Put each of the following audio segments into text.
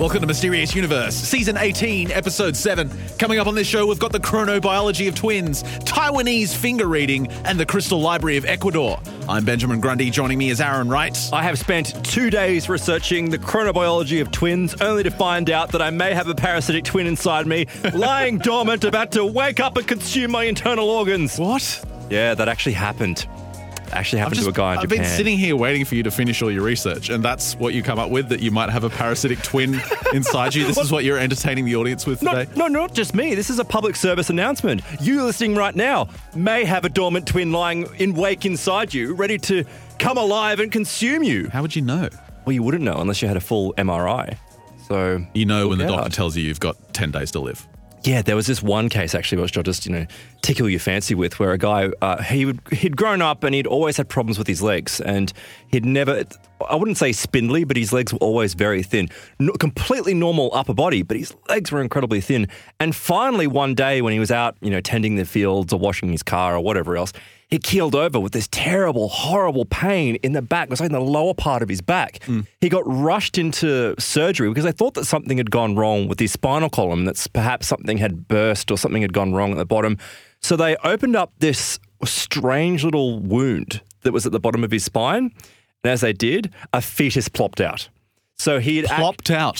Welcome to Mysterious Universe, Season 18, Episode 7. Coming up on this show, we've got the chronobiology of twins, Taiwanese finger reading, and the Crystal Library of Ecuador. I'm Benjamin Grundy. Joining me is Aaron Wright. I have spent 2 days researching the chronobiology of twins, only to find out that I may have a parasitic twin inside me, lying dormant, about to wake up and consume my internal organs. What? Yeah, that actually happened. To a guy in Japan. I've been sitting here waiting for you to finish all your research, and that's what you come up with, that you might have a parasitic twin inside you. This is what you're entertaining the audience with today? No, not just me. This is a public service announcement. You listening right now may have a dormant twin lying in wake inside you, ready to come alive and consume you. How would you know? Well, you wouldn't know unless you had a full MRI. So you know when the doctor tells you you've got 10 days to live. Yeah, there was this one case actually which I'll just, tickle your fancy with, where a guy, he'd grown up and he'd always had problems with his legs, and he'd never, I wouldn't say spindly, but his legs were always very thin. Completely normal upper body, but his legs were incredibly thin. And finally one day when he was out, tending the fields or washing his car or whatever else, he keeled over with this terrible, horrible pain in the back. It was like in the lower part of his back. He got rushed into surgery because they thought that something had gone wrong with his spinal column, that perhaps something had burst or something had gone wrong at the bottom. So they opened up this strange little wound that was at the bottom of his spine. And as they did, a fetus plopped out. So he had Plopped out.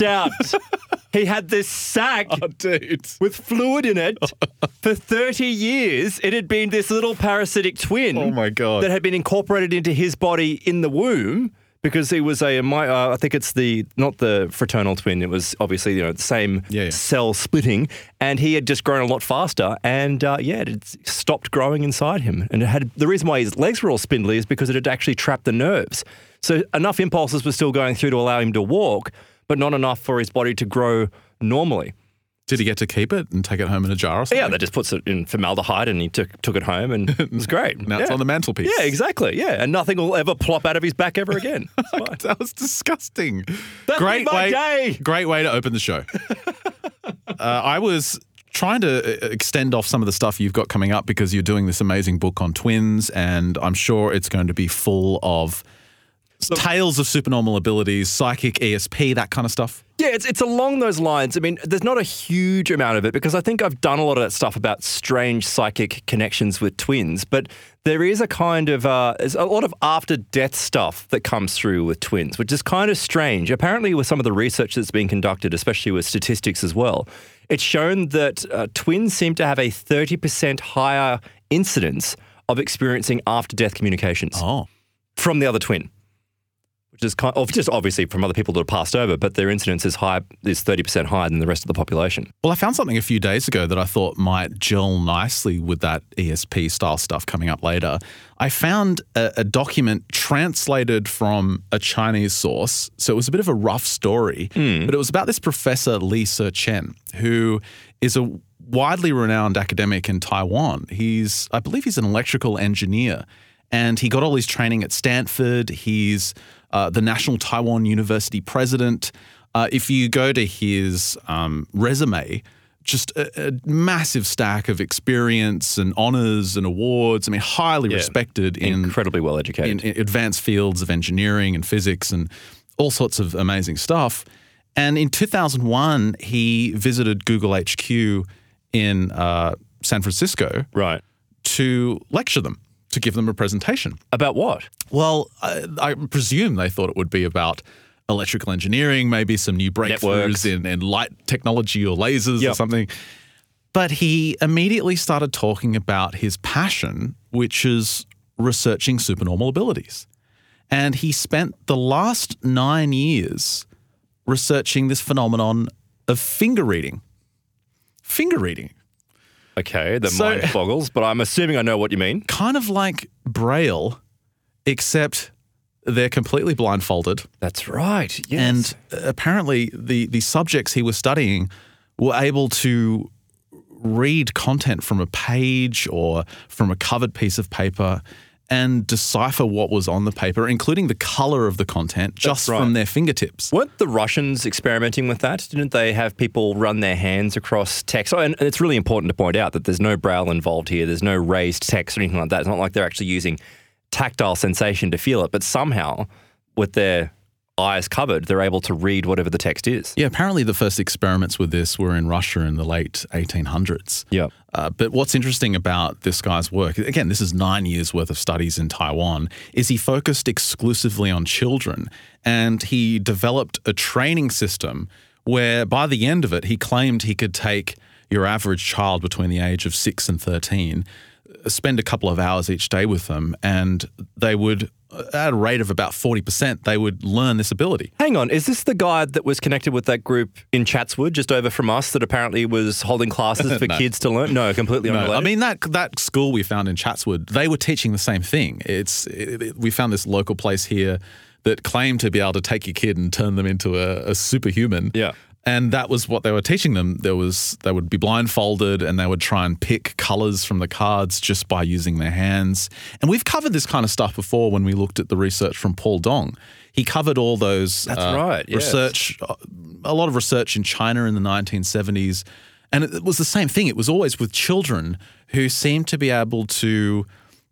He had this sac with fluid in it for 30 years. It had been this little parasitic twin. Oh, my God. That had been incorporated into his body in the womb because he was I think it's not the fraternal twin. It was obviously, the same cell splitting. And he had just grown a lot faster. And it had stopped growing inside him. And the reason why his legs were all spindly is because it had actually trapped the nerves. So enough impulses were still going through to allow him to walk, but not enough for his body to grow normally. Did he get to keep it and take it home in a jar or something? Yeah, they just puts it in formaldehyde and he took it home and it was great. Now it's on the mantelpiece. Yeah, exactly. Yeah, and nothing will ever plop out of his back ever again. That was disgusting. Great day. Great way to open the show. I was trying to extend off some of the stuff you've got coming up because you're doing this amazing book on twins, and I'm sure it's going to be full of tales of supernormal abilities, psychic ESP, that kind of stuff. Yeah, it's along those lines. I mean, there's not a huge amount of it because I think I've done a lot of that stuff about strange psychic connections with twins, but there is a kind of, there's a lot of after-death stuff that comes through with twins, which is kind of strange. Apparently with some of the research that's been conducted, especially with statistics as well, it's shown that twins seem to have a 30% higher incidence of experiencing after-death communications from the other twin. Which is kind of just obviously from other people that have passed over, but their incidence is 30% higher than the rest of the population. Well, I found something a few days ago that I thought might gel nicely with that ESP style stuff coming up later. I found a document translated from a Chinese source, so it was a bit of a rough story, but it was about this professor Li Sichen, who is a widely renowned academic in Taiwan. I believe he's an electrical engineer, and he got all his training at Stanford. He's the National Taiwan University president. If you go to his resume, just a massive stack of experience and honors and awards. I mean, highly respected incredibly well educated in advanced fields of engineering and physics and all sorts of amazing stuff. And in 2001, he visited Google HQ in San Francisco, to lecture them, to give them a presentation. About what? Well, I presume they thought it would be about electrical engineering, maybe some new breakthroughs in light technology or lasers or something. But he immediately started talking about his passion, which is researching supernormal abilities. And he spent the last 9 years researching this phenomenon of finger reading. Finger reading. Okay, mind boggles, but I'm assuming I know what you mean. Kind of like Braille, except they're completely blindfolded. That's right, yes. And apparently the subjects he was studying were able to read content from a page or from a covered piece of paper and decipher what was on the paper, including the color of the content, just from their fingertips. Weren't the Russians experimenting with that? Didn't they have people run their hands across text? And it's really important to point out that there's no braille involved here. There's no raised text or anything like that. It's not like they're actually using tactile sensation to feel it, but somehow with their eyes covered, they're able to read whatever the text is. Yeah, apparently the first experiments with this were in Russia in the late 1800s. Yeah. But what's interesting about this guy's work, again, this is 9 years worth of studies in Taiwan, is he focused exclusively on children, and he developed a training system where by the end of it, he claimed he could take your average child between the age of 6 and 13, spend a couple of hours each day with them, and they would, at a rate of about 40%, they would learn this ability. Hang on, is this the guy that was connected with that group in Chatswood, just over from us, that apparently was holding classes for kids to learn? No, completely unrelated. I mean, that school we found in Chatswood, they were teaching the same thing. We found this local place here that claimed to be able to take your kid and turn them into a superhuman. Yeah. And that was what they were teaching them. They would be blindfolded and they would try and pick colors from the cards just by using their hands. And we've covered this kind of stuff before when we looked at the research from Paul Dong. He covered all those research, a lot of research in China in the 1970s. And it was the same thing. It was always with children who seemed to be able to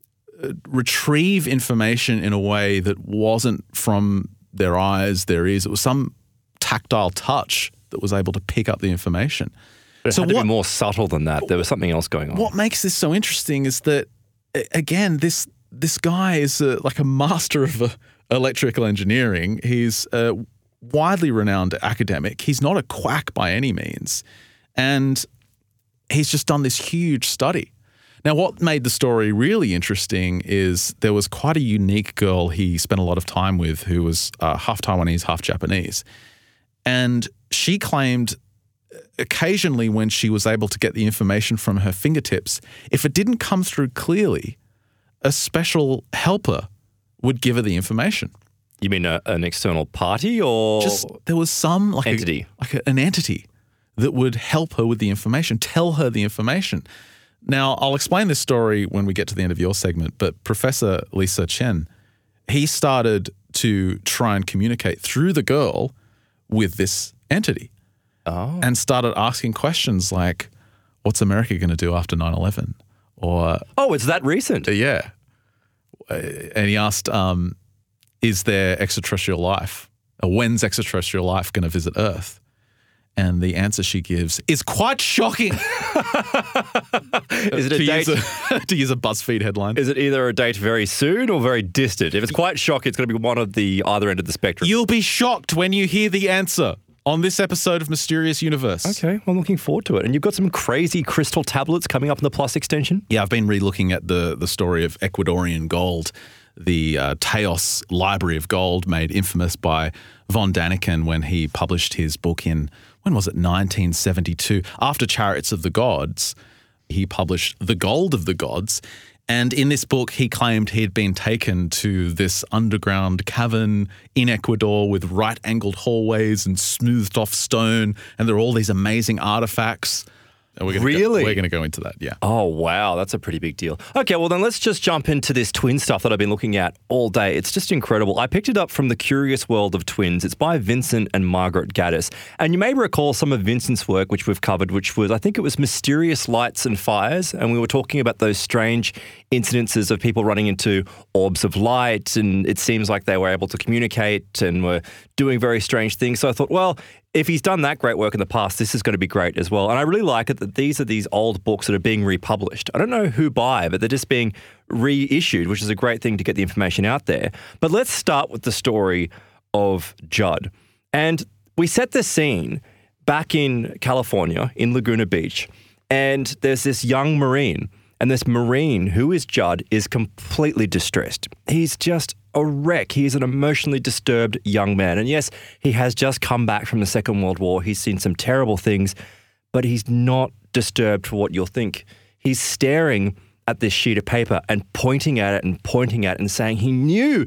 retrieve information in a way that wasn't from their eyes, their ears. It was some tactile touch that was able to pick up the information. But it had to be more subtle than that. There was something else going on. What makes this so interesting is that, again, this guy is like a master of electrical engineering. He's a widely renowned academic. He's not a quack by any means. And he's just done this huge study. Now, what made the story really interesting is there was quite a unique girl he spent a lot of time with who was half Taiwanese, half Japanese. And she claimed occasionally when she was able to get the information from her fingertips, if it didn't come through clearly, a special helper would give her the information. You mean an external party or just there was some entity? An entity that would help her with the information, tell her the information. Now, I'll explain this story when we get to the end of your segment, but Professor Lisa Chen, he started to try and communicate through the girl with this entity and started asking questions like, what's America going to do after 9/11? Or it's that recent? Yeah. And he asked, is there extraterrestrial life? When's extraterrestrial life going to visit Earth? And the answer she gives is quite shocking. Is it a date? To use a BuzzFeed headline. Is it either a date very soon or very distant? If it's quite shocking, it's going to be one of the either end of the spectrum. You'll be shocked when you hear the answer on this episode of Mysterious Universe. Okay, well, I'm looking forward to it. And you've got some crazy crystal tablets coming up in the Plus extension? Yeah, I've been re-looking at the story of Ecuadorian gold, the Teos Library of Gold, made infamous by von Daniken when he published his book in, when was it, 1972. After Chariots of the Gods, he published The Gold of the Gods. And in this book, he claimed he'd been taken to this underground cavern in Ecuador with right-angled hallways and smoothed-off stone, and there are all these amazing artifacts. We're going to go into that, yeah. Oh, wow. That's a pretty big deal. Okay, well, then let's just jump into this twin stuff that I've been looking at all day. It's just incredible. I picked it up from The Curious World of Twins. It's by Vincent and Margaret Gaddis. And you may recall some of Vincent's work, which we've covered, which was, I think it was Mysterious Lights and Fires. And we were talking about those strange incidences of people running into orbs of light. And it seems like they were able to communicate and were doing very strange things. So I thought, well, if he's done that great work in the past, this is going to be great as well. And I really like it that these are these old books that are being republished. I don't know who by, but they're just being reissued, which is a great thing to get the information out there. But let's start with the story of Judd. And we set the scene back in California, in Laguna Beach, and there's this young Marine. And this Marine, who is Judd, is completely distressed. He's just a wreck. He is an emotionally disturbed young man. And yes, he has just come back from the Second World War. He's seen some terrible things, but he's not disturbed for what you'll think. He's staring at this sheet of paper and pointing at it and saying he knew.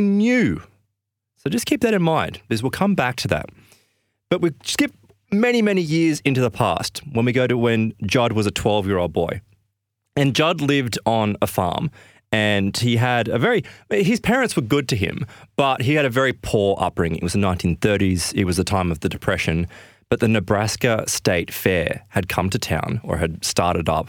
So just keep that in mind, because we'll come back to that. But we skip many, many years into the past when we go to when Judd was a 12-year-old boy. And Judd lived on a farm, and he had his parents were good to him, but he had a very poor upbringing. It was the 1930s. It was the time of the Depression. But the Nebraska State Fair had come to town, or had started up,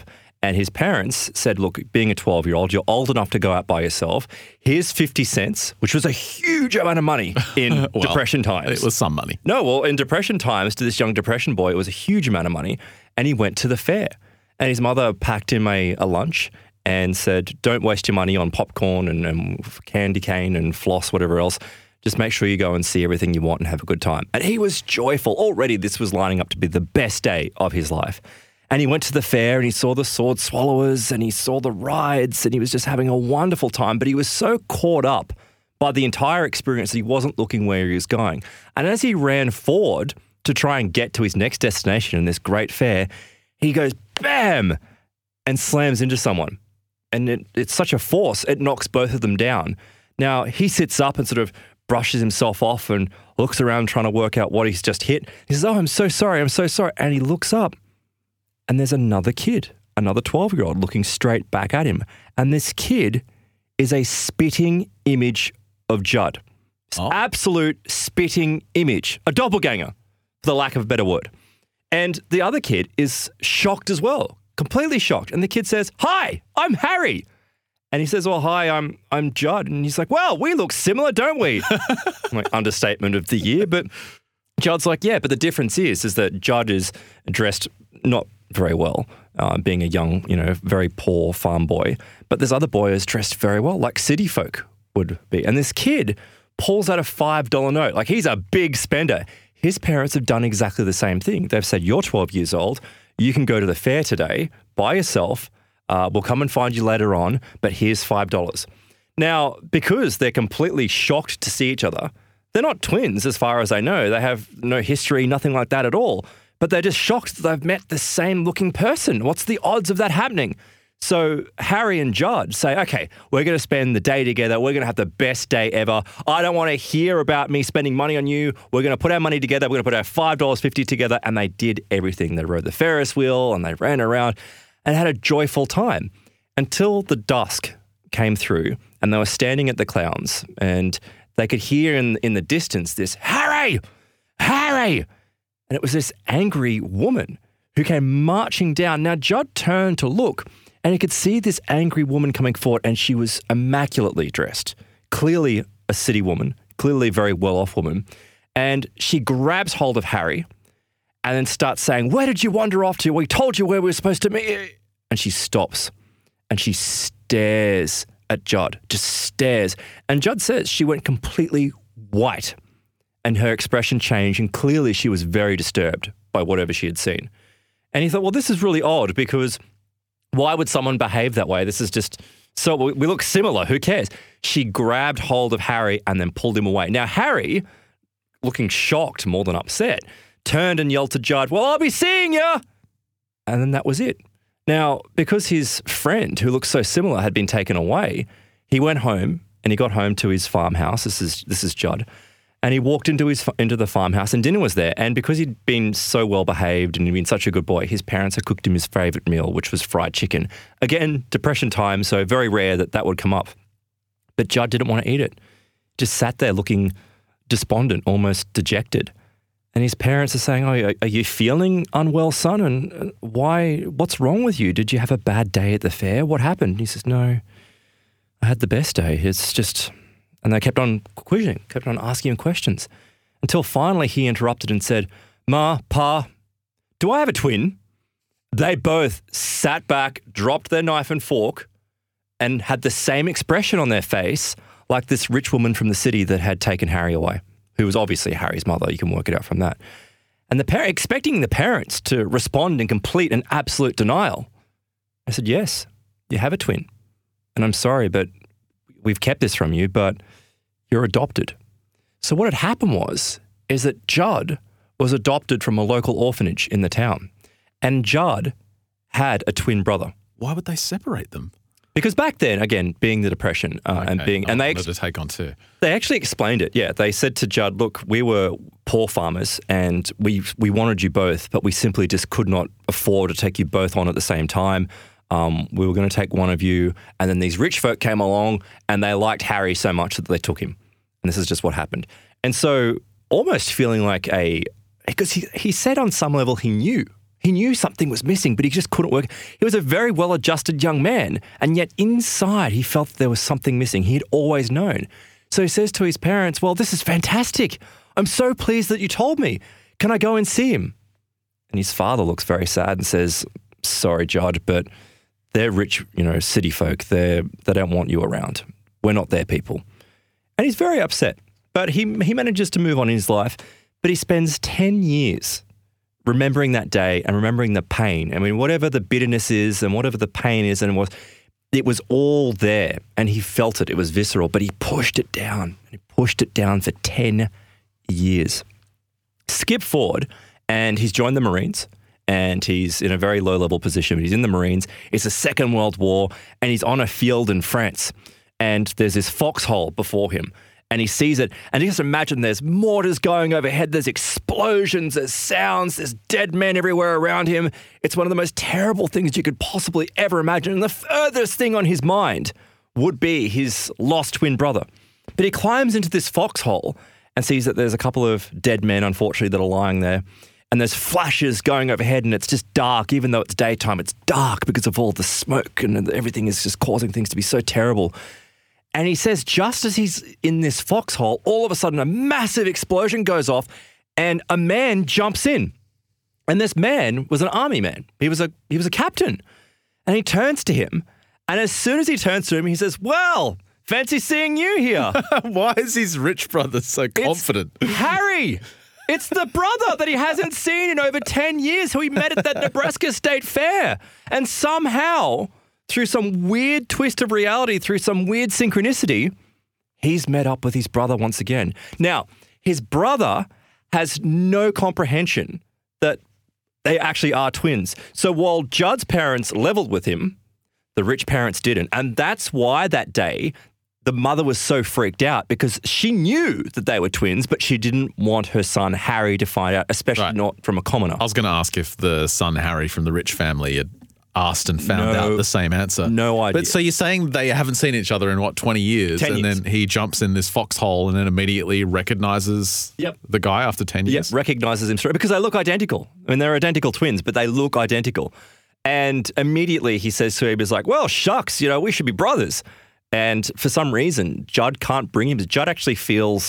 And his parents said, look, being a 12-year-old, you're old enough to go out by yourself. Here's 50 cents, which was a huge amount of money in Depression times. It was some money. No, well, in Depression times, to this young Depression boy, it was a huge amount of money. And he went to the fair. And his mother packed him a lunch and said, don't waste your money on popcorn and candy cane and floss, whatever else. Just make sure you go and see everything you want and have a good time. And he was joyful. Already this was lining up to be the best day of his life. And he went to the fair and he saw the sword swallowers and he saw the rides and he was just having a wonderful time. But he was so caught up by the entire experience that he wasn't looking where he was going. And as he ran forward to try and get to his next destination in this great fair, he goes, bam, and slams into someone. And it's such a force, it knocks both of them down. Now, he sits up and sort of brushes himself off and looks around trying to work out what he's just hit. He says, oh, I'm so sorry. And he looks up and there's another kid, another 12-year-old looking straight back at him. And this kid is a spitting image of Judd. Absolute spitting image. A doppelganger, for the lack of a better word. And the other kid is shocked as well, completely shocked. And the kid says, hi, I'm Harry. And he says, well, hi, I'm Judd. And he's like, well, we look similar, don't we? Like, understatement of the year. But Judd's like, yeah, but the difference is that Judd is dressed not very well, being a young, very poor farm boy. But this other boy is dressed very well, like city folk would be. And this kid pulls out a $5 note. Like, he's a big spender. His parents have done exactly the same thing. They've said, you're 12 years old. You can go to the fair today by yourself. We'll come and find you later on, but here's $5. Now, because they're completely shocked to see each other, they're not twins as far as I know. They have no history, nothing like that at all. But they're just shocked that they've met the same looking person. What's the odds of that happening? So Harry and Judd say, okay, we're going to spend the day together. We're going to have the best day ever. I don't want to hear about me spending money on you. We're going to put our money together. We're going to put our $5.50 together. And they did everything. They rode the Ferris wheel and they ran around and had a joyful time until the dusk came through and they were standing at the clowns and they could hear in the distance this, Harry, Harry. And it was this angry woman who came marching down. Now, Judd turned to look and he could see this angry woman coming forward and she was immaculately dressed, clearly a city woman, clearly a very well-off woman. And she grabs hold of Harry and then starts saying, where did you wander off to? We told you where we were supposed to meet. And she stops and she stares at Judd, just stares. And Judd says she went completely white and her expression changed and clearly she was very disturbed by whatever she had seen. And he thought, well, this is really odd because why would someone behave that way? This is just, so we look similar. Who cares? She grabbed hold of Harry and then pulled him away. Now, Harry, looking shocked more than upset, turned and yelled to Judd, well, I'll be seeing you. And then that was it. Now, because his friend, who looked so similar, had been taken away, he went home and he got home to his farmhouse. This is Judd. And he walked into the farmhouse and dinner was there. And because he'd been so well behaved and he'd been such a good boy, his parents had cooked him his favourite meal, which was fried chicken. Again, Depression time, so very rare that would come up. But Judd didn't want to eat it. Just sat there looking despondent, almost dejected. And his parents are saying, oh, are you feeling unwell, son? And why? What's wrong with you? Did you have a bad day at the fair? What happened? And he says, no, I had the best day. It's just... And they kept on quizzing, kept on asking him questions until finally he interrupted and said, Ma, Pa, do I have a twin? They both sat back, dropped their knife and fork and had the same expression on their face like this rich woman from the city that had taken Harry away, who was obviously Harry's mother. You can work it out from that. And expecting the parents to respond in complete and absolute denial. I said, yes, you have a twin. And I'm sorry, but we've kept this from you, but you're adopted. So what had happened is that Judd was adopted from a local orphanage in the town. And Judd had a twin brother. Why would they separate them? Because back then, again, being the Depression and they to take on too. They actually explained it. Yeah, they said to Judd, "Look, we were poor farmers, and we wanted you both, but we simply just could not afford to take you both on at the same time. We were going to take one of you, and then these rich folk came along, and they liked Harry so much that they took him, and this is just what happened." And so, almost feeling like because he said on some level he knew He knew something was missing, but he just couldn't work. He was a very well-adjusted young man, and yet inside he felt that there was something missing. He'd always known. So he says to his parents, well, this is fantastic. I'm so pleased that you told me. Can I go and see him? And his father looks very sad and says, sorry, Judd, but they're rich, city folk. They don't want you around. We're not their people. And he's very upset. But he manages to move on in his life. But he spends 10 years remembering that day and remembering the pain. I mean, whatever the bitterness is and whatever the pain is, and it was all there. And he felt it. It was visceral. But he pushed it down. He pushed it down for 10 years. Skip forward, and he's joined the Marines. And he's in a very low-level position. He's in the Marines. It's the Second World War, and he's on a field in France. And there's this foxhole before him. And he sees it, and you just imagine there's mortars going overhead, there's explosions, there's sounds, there's dead men everywhere around him. It's one of the most terrible things you could possibly ever imagine. And the furthest thing on his mind would be his lost twin brother. But he climbs into this foxhole and sees that there's a couple of dead men, unfortunately, that are lying there. And there's flashes going overhead, and it's just dark. Even though it's daytime, it's dark because of all the smoke, and everything is just causing things to be so terrible. And he says, just as he's in this foxhole, all of a sudden a massive explosion goes off and a man jumps in. And this man was an army man. He was a captain. And he turns to him. And as soon as he turns to him, he says, well, fancy seeing you here. Why is his rich brother so confident? It's Harry. It's the brother that he hasn't seen in over 10 years who he met at that Nebraska State Fair. And somehow, through some weird twist of reality, through some weird synchronicity, he's met up with his brother once again. Now, his brother has no comprehension that they actually are twins. So while Judd's parents leveled with him, the rich parents didn't. And that's why that day the mother was so freaked out, because she knew that they were twins, but she didn't want her son Harry to find out, especially not from a commoner. I was going to ask if the son Harry from the rich family had asked and found out the same answer. No idea. But so you're saying they haven't seen each other in, 20 years? 10 years. And then he jumps in this foxhole and then immediately recognizes the guy after 10 years? Yep, recognizes him straight, because they look identical. I mean, they're identical twins, but they look identical. And immediately he says to him, he's like, well, shucks, we should be brothers. And for some reason, Judd can't bring him. Judd actually feels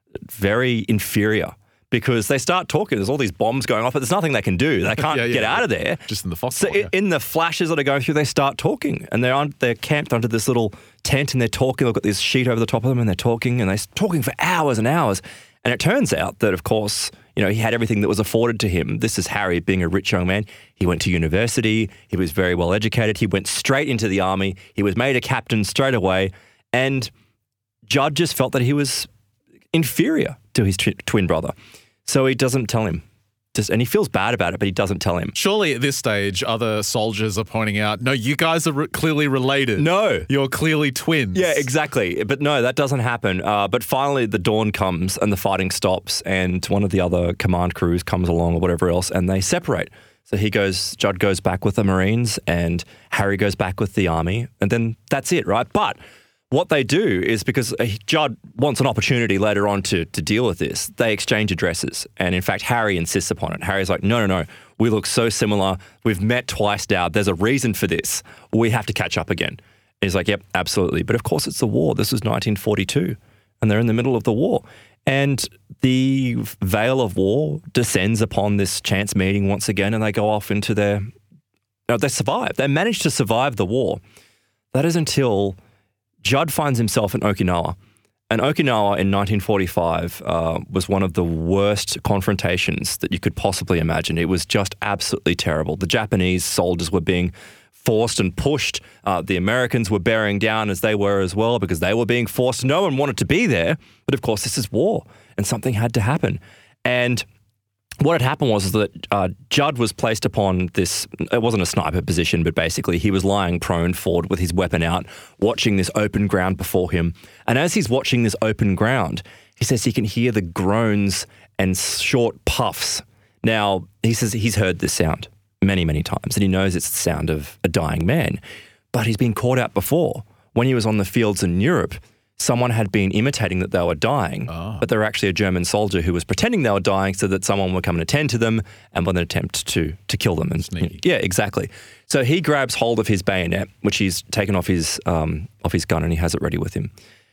very inferior, because they start talking. There's all these bombs going off, but there's nothing they can do. They can't get out of there. Just in the foxhole. So in the flashes that are going through, they start talking, and they're camped under this little tent, and they're talking. They've got this sheet over the top of them, and they're talking for hours and hours. And it turns out that, of course, he had everything that was afforded to him. This is Harry being a rich young man. He went to university. He was very well educated. He went straight into the army. He was made a captain straight away. And Judd just felt that he was inferior to his twin brother. So he doesn't tell him. And he feels bad about it, but he doesn't tell him. Surely at this stage, other soldiers are pointing out, no, you guys are clearly related. No. You're clearly twins. Yeah, exactly. But no, that doesn't happen. But finally the dawn comes and the fighting stops, and one of the other command crews comes along or whatever else, and they separate. So Judd goes back with the Marines, and Harry goes back with the army, and then that's it, right? But what they do is, because Judd wants an opportunity later on to deal with this, they exchange addresses. And in fact, Harry insists upon it. Harry's like, no, we look so similar. We've met twice now. There's a reason for this. We have to catch up again. And he's like, yep, absolutely. But of course, it's the war. This was 1942, and they're in the middle of the war. And the veil of war descends upon this chance meeting once again, and they go off into they survive. They manage to survive the war. That is until Judd finds himself in Okinawa. And Okinawa in 1945 was one of the worst confrontations that you could possibly imagine. It was just absolutely terrible. The Japanese soldiers were being forced and pushed. The Americans were bearing down, as they were as well, because they were being forced. No one wanted to be there. But of course, this is war, and something had to happen. And what had happened was that Judd was placed upon this, it wasn't a sniper position, but basically he was lying prone forward with his weapon out, watching this open ground before him. And as he's watching this open ground, he says he can hear the groans and short puffs. Now, he says he's heard this sound many, many times, and he knows it's the sound of a dying man. But he's been caught out before when he was on the fields in Europe, someone had been imitating that they were dying, but they were actually a German soldier who was pretending they were dying so that someone would come and attend to them and would then attempt to kill them. And Sneaky. yeah, exactly. So he grabs hold of his bayonet, which he's taken off his gun, and he has it ready with him.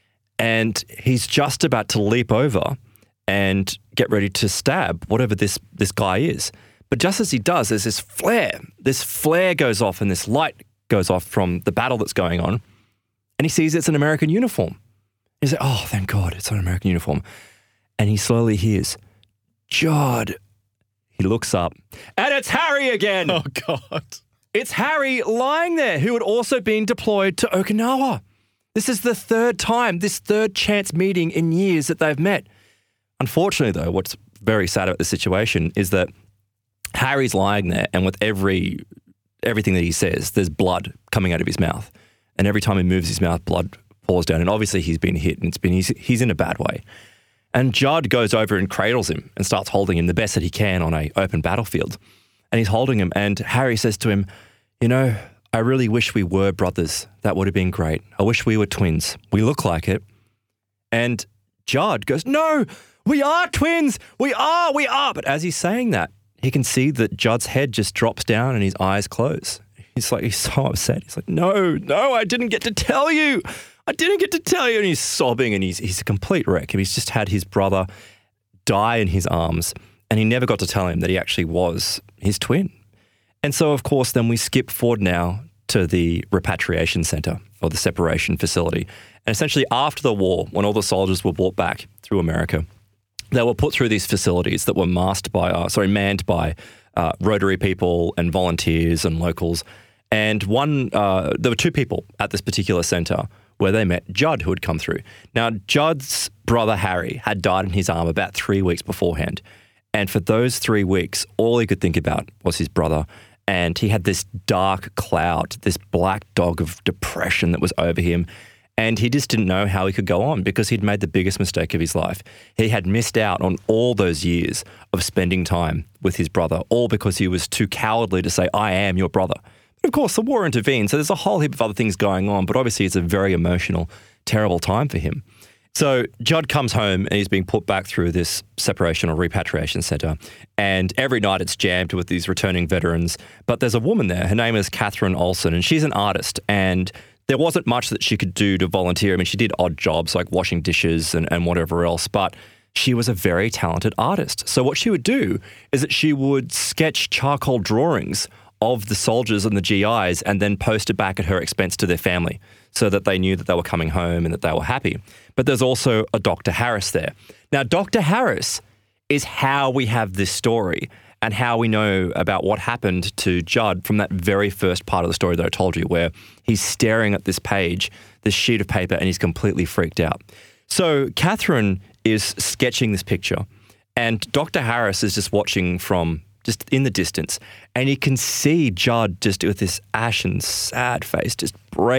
And he's just about to leap over and get ready to stab whatever this guy is. But just as he does, there's this flare. This flare goes off and this light goes off from the battle that's going on. And he sees it's an American uniform. He's like, oh, thank God, it's an American uniform. And he slowly hears, Judd. He looks up, and it's Harry again. Oh, God. It's Harry lying there, who had also been deployed to Okinawa. This is the third time, this third chance meeting in years that they've met. Unfortunately, though, what's very sad about the situation is that Harry's lying there, and with everything that he says, there's blood coming out of his mouth. And every time he moves his mouth, blood pours down. And obviously he's been hit, and he's in a bad way. And Judd goes over and cradles him and starts holding him the best that he can on an open battlefield. And he's holding him, and Harry says to him, you know, I really wish we were brothers. That would have been great. I wish we were twins. We look like it. And Judd goes, no, we are twins. We are. But as he's saying that, he can see that Judd's head just drops down and his eyes close. He's so upset. He's like, no, I didn't get to tell you. And he's sobbing, and he's a complete wreck. He's just had his brother die in his arms, and he never got to tell him that he actually was his twin. And so, of course, then we skip forward now to the repatriation center, or the separation facility. And essentially after the war, when all the soldiers were brought back through America, they were put through these facilities that were manned by Rotary people and volunteers and locals. And there were two people at this particular center where they met Judd, who had come through. Now, Judd's brother Harry had died in his arm about 3 weeks beforehand. And for those 3 weeks, all he could think about was his brother. And he had this dark cloud, this black dog of depression that was over him. And he just didn't know how he could go on because he'd made the biggest mistake of his life. He had missed out on all those years of spending time with his brother, all because he was too cowardly to say, I am your brother. But of course, the war intervened, so there's a whole heap of other things going on, but obviously it's a very emotional, terrible time for him. So Judd comes home and he's being put back through this separation or repatriation center, and every night it's jammed with these returning veterans. But there's a woman there, her name is Catherine Olson, and she's an artist, and there wasn't much that she could do to volunteer. I mean, she did odd jobs like washing dishes and whatever else, but she was a very talented artist. So what she would do is that she would sketch charcoal drawings of the soldiers and the GIs and then post it back at her expense to their family so that they knew that they were coming home and that they were happy. But there's also a Dr. Harris there. Now, Dr. Harris is how we have this story and how we know about what happened to Judd from that very first part of the story that I told you, where he's staring at this page, this sheet of paper, and he's completely freaked out. So Catherine is sketching this picture, and Dr. Harris is just watching from just in the distance, and you can see Judd just with this ashen, sad face just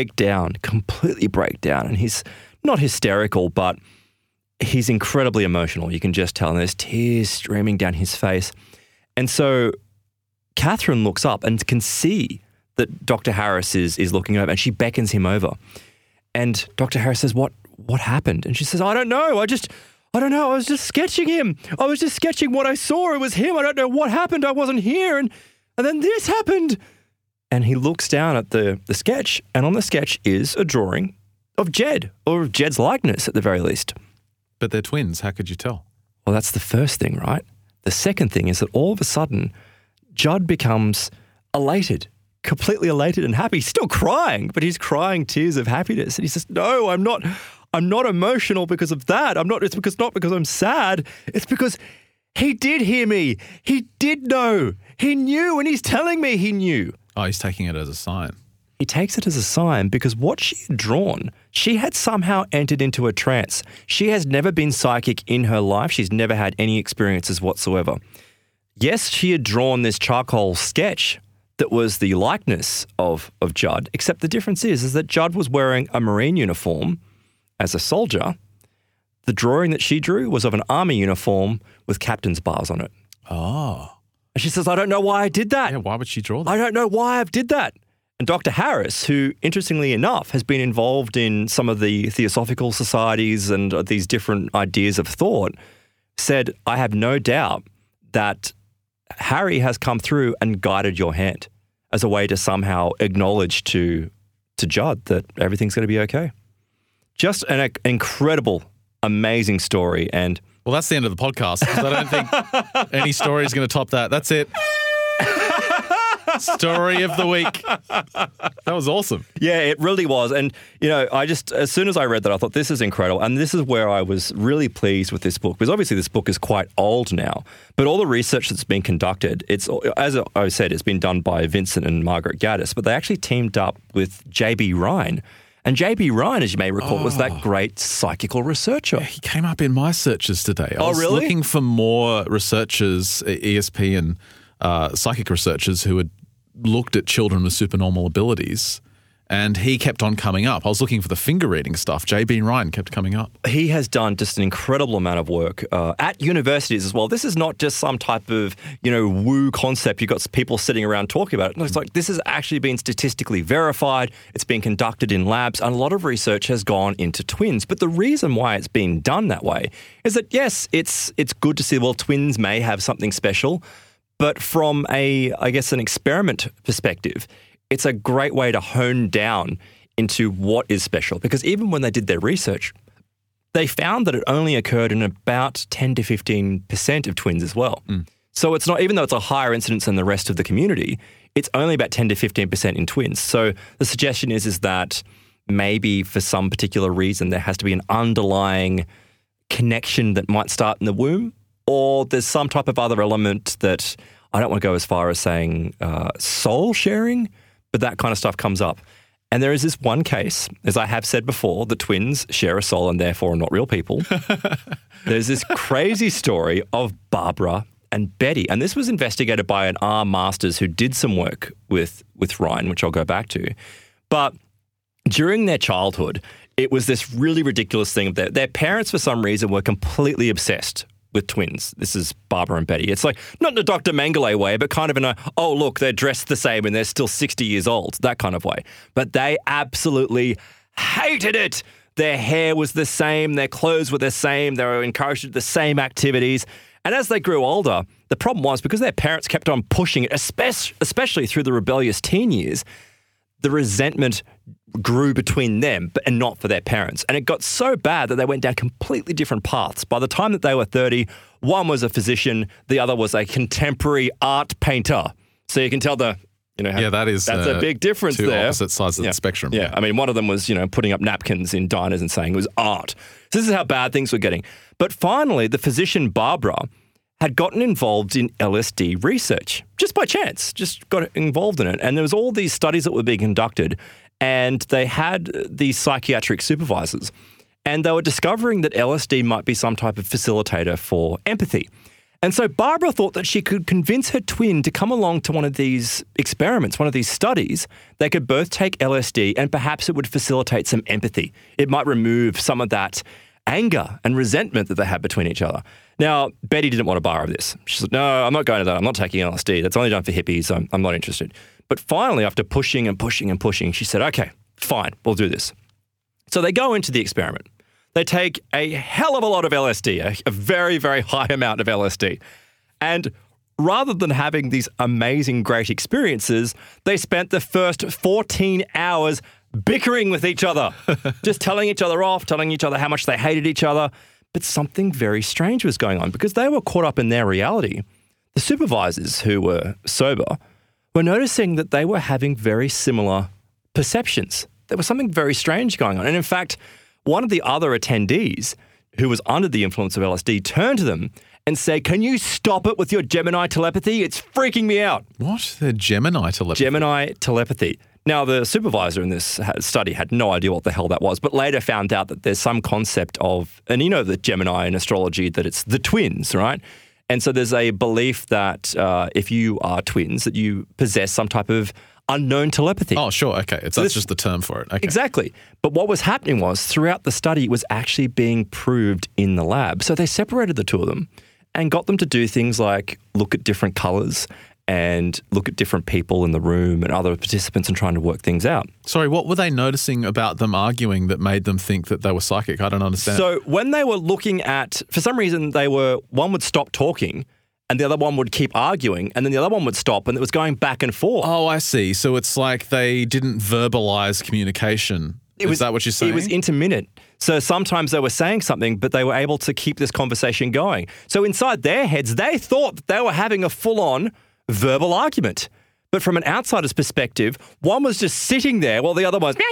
completely break down, and he's not hysterical, but he's incredibly emotional. You can just tell, and there's tears streaming down his face. And so Catherine looks up and can see that Dr. Harris is looking over, and she beckons him over. And Dr. Harris says, what happened? And she says, I don't know. I don't know. I was just sketching him. I was just sketching what I saw. It was him. I don't know what happened. I wasn't here. And then this happened. And he looks down at the sketch, and on the sketch is a drawing of Jed, or of Jed's likeness at the very least. But they're twins. How could you tell? Well, that's the first thing, right? The second thing is that all of a sudden, Judd becomes elated, completely elated and happy. He's still crying, but he's crying tears of happiness. And he says, no, I'm not emotional because of that. It's not because I'm sad. It's because he did hear me. He did know. He knew, and he's telling me he knew. Oh, he's taking it as a sign. He takes it as a sign because what she had drawn, she had somehow entered into a trance. She has never been psychic in her life. She's never had any experiences whatsoever. Yes, she had drawn this charcoal sketch that was the likeness of Judd, except the difference is that Judd was wearing a Marine uniform as a soldier. The drawing that she drew was of an army uniform with captain's bars on it. Oh. And she says, I don't know why I did that. Yeah, why would she draw that? I don't know why I did that. And Dr. Harris, who, interestingly enough, has been involved in some of the Theosophical societies and these different ideas of thought, said, I have no doubt that Harry has come through and guided your hand as a way to somehow acknowledge to Judd that everything's going to be okay. Just an incredible, amazing story. And well, that's the end of the podcast, because I don't think any story is going to top that. That's it. Story of the week. That was awesome. Yeah, it really was. And, as soon as I read that, I thought, this is incredible. And this is where I was really pleased with this book, because obviously this book is quite old now, but all the research that's been conducted, it's, as I said, it's been done by Vincent and Margaret Gaddis, but they actually teamed up with J.B. Rhine. And J.B. Rhine, as you may recall, was that great psychical researcher. Yeah, he came up in my searches today. I was really? looking for more researchers, ESP and psychic researchers who had looked at children with supernormal abilities, and he kept on coming up. I was looking for the finger reading stuff. J.B. Rhine kept coming up. He has done just an incredible amount of work at universities as well. This is not just some type of, woo concept. You've got people sitting around talking about it. No, it's like this has actually been statistically verified. It's been conducted in labs, and a lot of research has gone into twins. But the reason why it's being done that way is that, yes, it's good to see, well, twins may have something special, but from an experiment perspective, it's a great way to hone down into what is special. Because even when they did their research, they found that it only occurred in about 10 to 15% of twins as well. So it's not, even though it's a higher incidence than the rest of the community, it's only about 10 to 15% in twins. So the suggestion is that maybe for some particular reason there has to be an underlying connection that might start in the womb, or there's some type of other element that, I don't want to go as far as saying soul sharing, but that kind of stuff comes up. And there is this one case, as I have said before, the twins share a soul and therefore are not real people. There's this crazy story of Barbara and Betty. And this was investigated by an R. Masters who did some work with Ryan, which I'll go back to. But during their childhood, it was this really ridiculous thing that their parents, for some reason, were completely obsessed with twins. This is Barbara and Betty. It's like, not in a Dr. Mengele way, but kind of in a, oh, look, they're dressed the same and they're still 60 years old, that kind of way. But they absolutely hated it. Their hair was the same, their clothes were the same, they were encouraged to do the same activities. And as they grew older, the problem was, because their parents kept on pushing it, especially through the rebellious teen years, the resentment grew between them and not for their parents. And it got so bad that they went down completely different paths. By the time that they were 30, one was a physician, the other was a contemporary art painter. So you can tell that's a big difference two there. Opposite sides of the spectrum. Yeah, I mean, one of them was, putting up napkins in diners and saying it was art. So this is how bad things were getting. But finally, the physician Barbara had gotten involved in LSD research, just by chance, just got involved in it. And there was all these studies that were being conducted, and they had these psychiatric supervisors, and they were discovering that LSD might be some type of facilitator for empathy. And so Barbara thought that she could convince her twin to come along to one of these experiments, one of these studies. They could both take LSD, and perhaps it would facilitate some empathy. It might remove some of that anger and resentment that they had between each other. Now, Betty didn't want to borrow this. She said, no, I'm not going to that. I'm not taking LSD. That's only done for hippies. I'm not interested. But finally, after pushing and pushing and pushing, she said, okay, fine, we'll do this. So they go into the experiment. They take a hell of a lot of LSD, a very, very high amount of LSD. And rather than having these amazing, great experiences, they spent the first 14 hours bickering with each other, just telling each other off, telling each other how much they hated each other. But something very strange was going on, because they were caught up in their reality. The supervisors, who were sober, were noticing that they were having very similar perceptions. There was something very strange going on. And in fact, one of the other attendees, who was under the influence of LSD, turned to them and said, can you stop it with your Gemini telepathy? It's freaking me out. What? The Gemini telepathy? Gemini telepathy. Now, the supervisor in this study had no idea what the hell that was, but later found out that there's some concept of, and you know the Gemini in astrology, that it's the twins, right? And so there's a belief that if you are twins, that you possess some type of unknown telepathy. Oh, sure. Okay. That's just the term for it. Okay. Exactly. But what was happening was, throughout the study, it was actually being proved in the lab. So they separated the two of them and got them to do things like look at different colors and look at different people in the room and other participants and trying to work things out. Sorry, what were they noticing about them arguing that made them think that they were psychic? I don't understand. So when they were looking at, for some reason, one would stop talking and the other one would keep arguing, and then the other one would stop, and it was going back and forth. Oh, I see. So it's like they didn't verbalize communication. Is that what you're saying? It was intermittent. So sometimes they were saying something, but they were able to keep this conversation going. So inside their heads, they thought that they were having a full-on verbal argument. But from an outsider's perspective, one was just sitting there while the other was...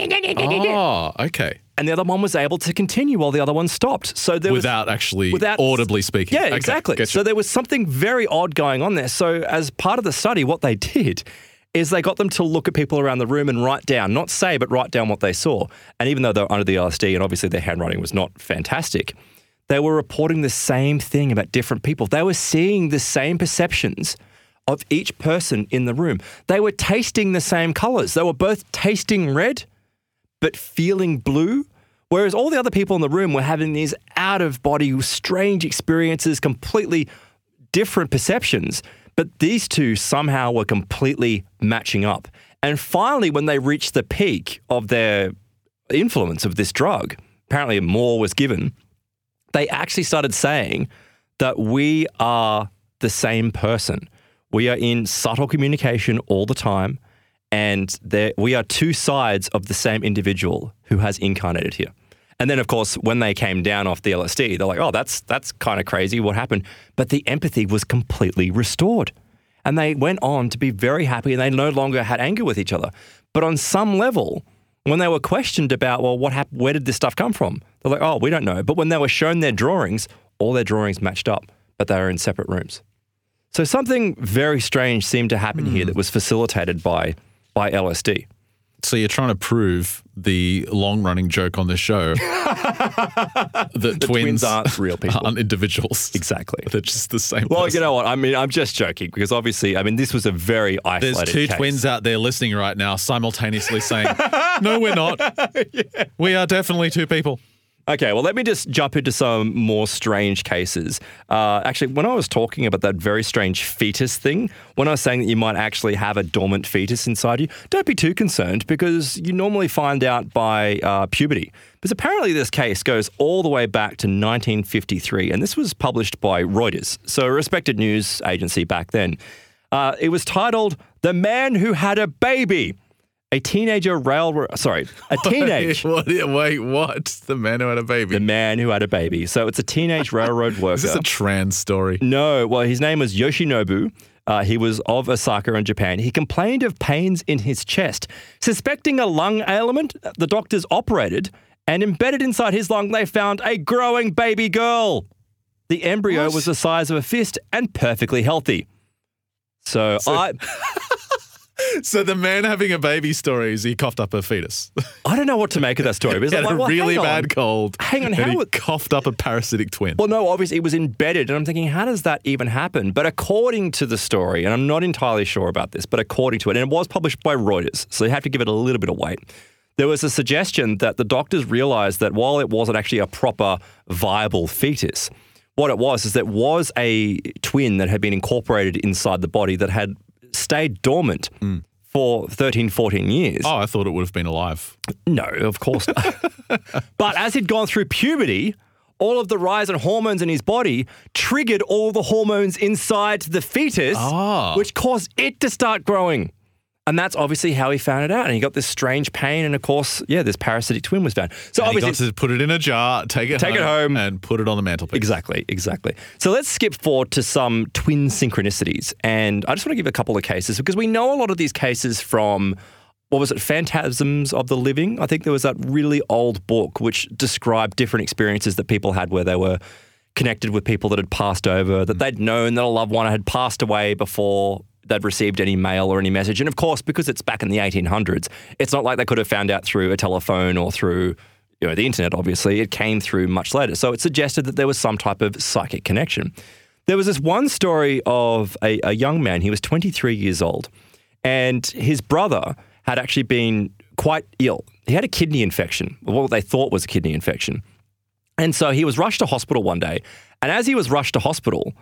Oh, okay. And the other one was able to continue while the other one stopped. So there without audibly speaking. Yeah, okay, exactly. Gotcha. So there was something very odd going on there. So as part of the study, what they did is they got them to look at people around the room and write down, not say, but write down what they saw. And even though they were under the LSD and obviously their handwriting was not fantastic, they were reporting the same thing about different people. They were seeing the same perceptions of each person in the room. They were tasting the same colors. They were both tasting red, but feeling blue. Whereas all the other people in the room were having these out-of-body, strange experiences, completely different perceptions. But these two somehow were completely matching up. And finally, when they reached the peak of their influence of this drug, apparently more was given, they actually started saying that we are the same person. We are in subtle communication all the time, and we are two sides of the same individual who has incarnated here. And then, of course, when they came down off the LSD, they're like, oh, that's kind of crazy. What happened? But the empathy was completely restored. And they went on to be very happy, and they no longer had anger with each other. But on some level, when they were questioned about, well, what happened? Where did this stuff come from? They're like, oh, we don't know. But when they were shown their drawings, all their drawings matched up, but they were in separate rooms. So something very strange seemed to happen here that was facilitated by LSD. So you're trying to prove the long-running joke on this show that twins aren't real people. Aren't individuals. Exactly. They're just the same Well, person. you know what? I mean, I'm just joking because obviously, this was a very isolated There's two case. twins out there listening right now simultaneously saying, no, we're not. Yeah. We are definitely two people. Okay, well, let me just jump into some more strange cases. Actually, when I was talking about that very strange fetus thing, when I was saying that you might actually have a dormant fetus inside you, don't be too concerned because you normally find out by puberty. Because apparently this case goes all the way back to 1953, and this was published by Reuters, so a respected news agency back then. It was titled, "The Man Who Had a Baby." A teenage... Wait, what? The man who had a baby? The man who had a baby. So it's a teenage railroad worker. Is this a trans story? No. Well, his name was Yoshinobu. He was of Osaka in Japan. He complained of pains in his chest. Suspecting a lung ailment, the doctors operated, and embedded inside his lung, they found a growing baby girl. The embryo was the size of a fist and perfectly healthy. So So the man having a baby story is he coughed up a fetus. I don't know what to make of that story. But He had a really bad cold. Hang on, and he coughed up a parasitic twin. Well, no, obviously it was embedded, and I'm thinking, how does that even happen? But according to the story, and I'm not entirely sure about this, but according to it, and it was published by Reuters, so you have to give it a little bit of weight. There was a suggestion that the doctors realized that while it wasn't actually a proper viable fetus, what it was is that was a twin that had been incorporated inside the body that had stayed dormant for 13, 14 years. Oh, I thought it would have been alive. No, of course not. But as he'd gone through puberty, all of the rise in hormones in his body triggered all the hormones inside the fetus, which caused it to start growing. And that's obviously how he found it out. And he got this strange pain. And of course, this parasitic twin was found. So and obviously, he got to put it in a jar, take it home, and put it on the mantelpiece. Exactly. So let's skip forward to some twin synchronicities. And I just want to give a couple of cases because we know a lot of these cases from, Phantasms of the Living? I think there was that really old book which described different experiences that people had where they were connected with people that had passed over, that they'd known that a loved one had passed away before they'd received any mail or any message. And of course, because it's back in the 1800s, it's not like they could have found out through a telephone or through the internet, obviously. It came through much later. So it suggested that there was some type of psychic connection. There was this one story of a young man. He was 23 years old, and his brother had actually been quite ill. He had a kidney infection, what they thought was a kidney infection. And so he was rushed to hospital one day. And as he was rushed to hospital,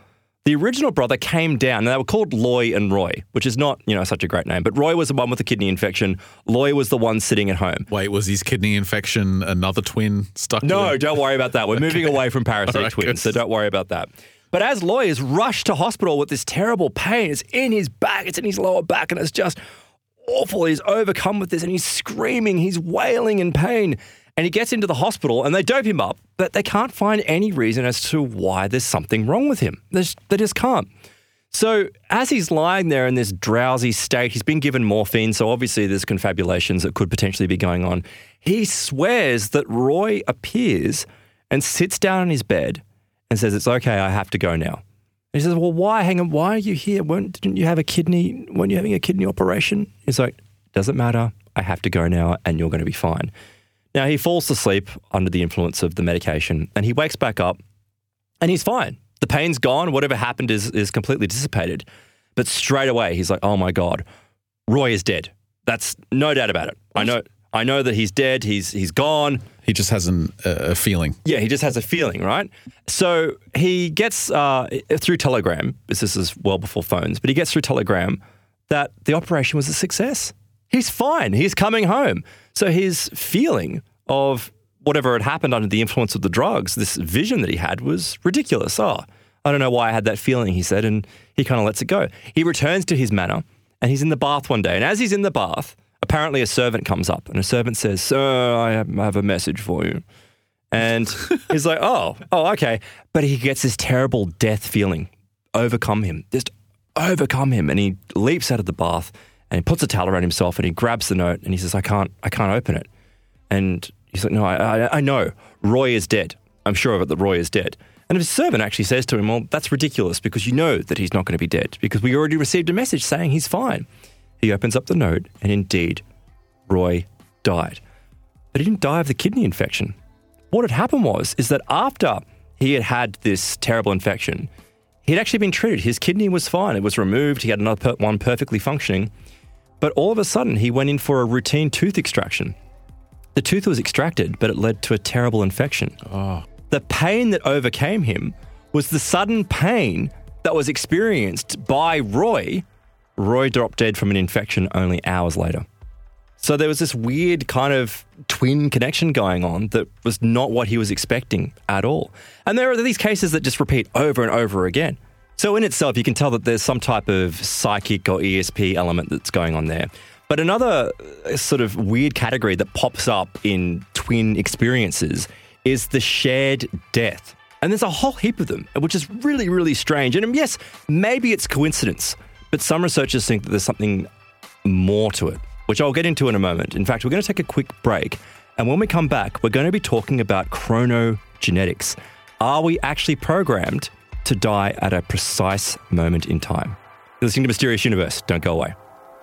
The original brother came down, and they were called Loy and Roy, which is not, such a great name. But Roy was the one with the kidney infection. Loy was the one sitting at home. Wait, was his kidney infection another twin stuck to No, him? don't worry about that. We're moving away from parasite twins, so don't worry about that. But as Loy is rushed to hospital with this terrible pain, it's in his back, it's in his lower back, and it's just awful. He's overcome with this, and he's screaming, he's wailing in pain. And he gets into the hospital and they dope him up, but they can't find any reason as to why there's something wrong with him. They just can't. So as he's lying there in this drowsy state, he's been given morphine, so obviously there's confabulations that could potentially be going on. He swears that Roy appears and sits down in his bed and says, "It's okay, I have to go now." And he says, "Well, why? Hang on, why are you here? Didn't you have a kidney? Weren't you having a kidney operation?" He's like, "Doesn't matter, I have to go now and you're going to be fine." Now, he falls asleep under the influence of the medication and he wakes back up and he's fine. The pain's gone. Whatever happened is completely dissipated. But straight away, he's like, "Oh my God, Roy is dead." That's no doubt about it. I know that he's dead. He's gone. He just has a feeling. Yeah, he just has a feeling, right? So he gets through Telegram, this is well before phones, but he gets through Telegram that the operation was a success. He's fine. He's coming home. So his feeling of whatever had happened under the influence of the drugs, this vision that he had was ridiculous. "Oh, I don't know why I had that feeling," he said, and he kind of lets it go. He returns to his manor and he's in the bath one day. And as he's in the bath, apparently a servant comes up and a servant says, "Sir, I have a message for you." And he's like, oh, okay. But he gets this terrible death feeling overcome him. And he leaps out of the bath and he puts a towel around himself and he grabs the note and he says, I can't open it. And he's like, "No, I know. Roy is dead. I'm sure of it that Roy is dead." And his servant actually says to him, "Well, that's ridiculous because you know that he's not going to be dead because we already received a message saying he's fine." He opens up the note and indeed, Roy died. But he didn't die of the kidney infection. What had happened is that after he had this terrible infection, he'd actually been treated. His kidney was fine. It was removed. He had another one perfectly functioning. But all of a sudden, he went in for a routine tooth extraction. The tooth was extracted, but it led to a terrible infection. Oh. The pain that overcame him was the sudden pain that was experienced by Roy. Roy dropped dead from an infection only hours later. So there was this weird kind of twin connection going on that was not what he was expecting at all. And there are these cases that just repeat over and over again. So in itself, you can tell that there's some type of psychic or ESP element that's going on there. But another sort of weird category that pops up in twin experiences is the shared death. And there's a whole heap of them, which is really, really strange. And yes, maybe it's coincidence, but some researchers think that there's something more to it, which I'll get into in a moment. In fact, we're going to take a quick break. And when we come back, we're going to be talking about chronogenetics. Are we actually programmed to die at a precise moment in time? You're listening to Mysterious Universe. Don't go away.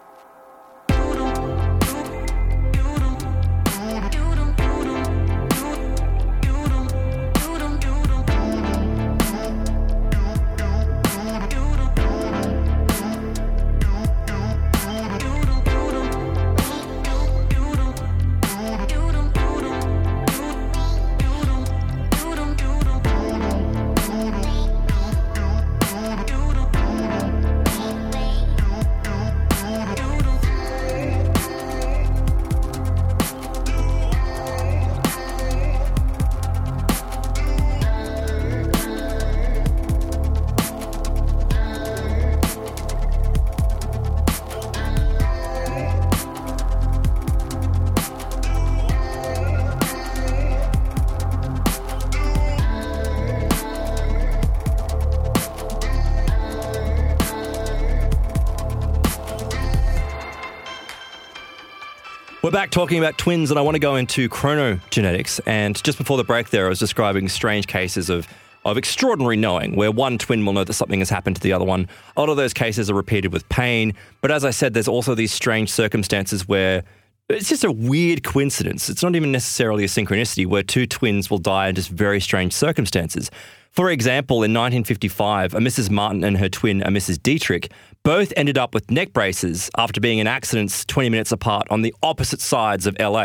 We're back talking about twins, and I want to go into chronogenetics. And just before the break there, I was describing strange cases of extraordinary knowing, where one twin will know that something has happened to the other one. A lot of those cases are repeated with pain. But as I said, there's also these strange circumstances where it's just a weird coincidence. It's not even necessarily a synchronicity, where two twins will die in just very strange circumstances. For example, in 1955, a Mrs. Martin and her twin, a Mrs. Dietrich, both ended up with neck braces after being in accidents 20 minutes apart on the opposite sides of LA.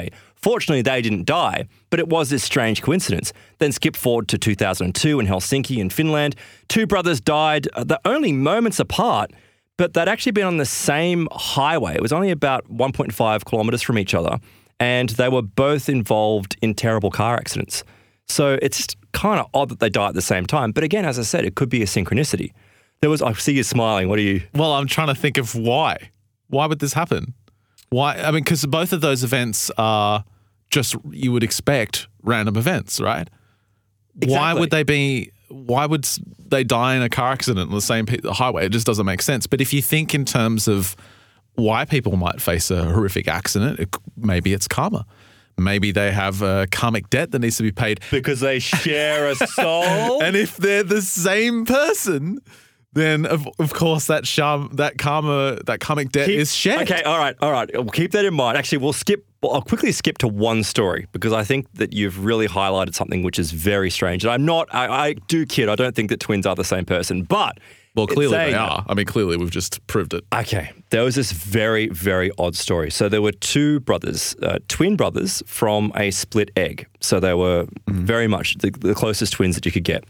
Fortunately, they didn't die, but it was this strange coincidence. Then skip forward to 2002 in Helsinki in Finland. Two brothers died, they're only moments apart, but they'd actually been on the same highway. It was only about 1.5 kilometers from each other, and they were both involved in terrible car accidents. So it's kind of odd that they die at the same time. But again, as I said, it could be a synchronicity. I see you smiling. What are you? Well, I'm trying to think of why. Why would this happen? Why? I mean, because both of those events are just, you would expect, random events, right? Exactly. Why would they die in a car accident on the same highway? It just doesn't make sense. But if you think in terms of why people might face a horrific accident, maybe it's karma. Maybe they have a karmic debt that needs to be paid. Because they share a soul? And if they're the same person, then of course that karmic debt is shared. Okay, all right. We'll keep that in mind. Actually, I'll quickly skip to one story because I think that you've really highlighted something which is very strange. And I do kid, I don't think that twins are the same person, but... Well, clearly they are. I mean, clearly we've just proved it. Okay. There was this very, very odd story. So there were two brothers, twin brothers from a split egg. So they were very much the closest twins that you could get.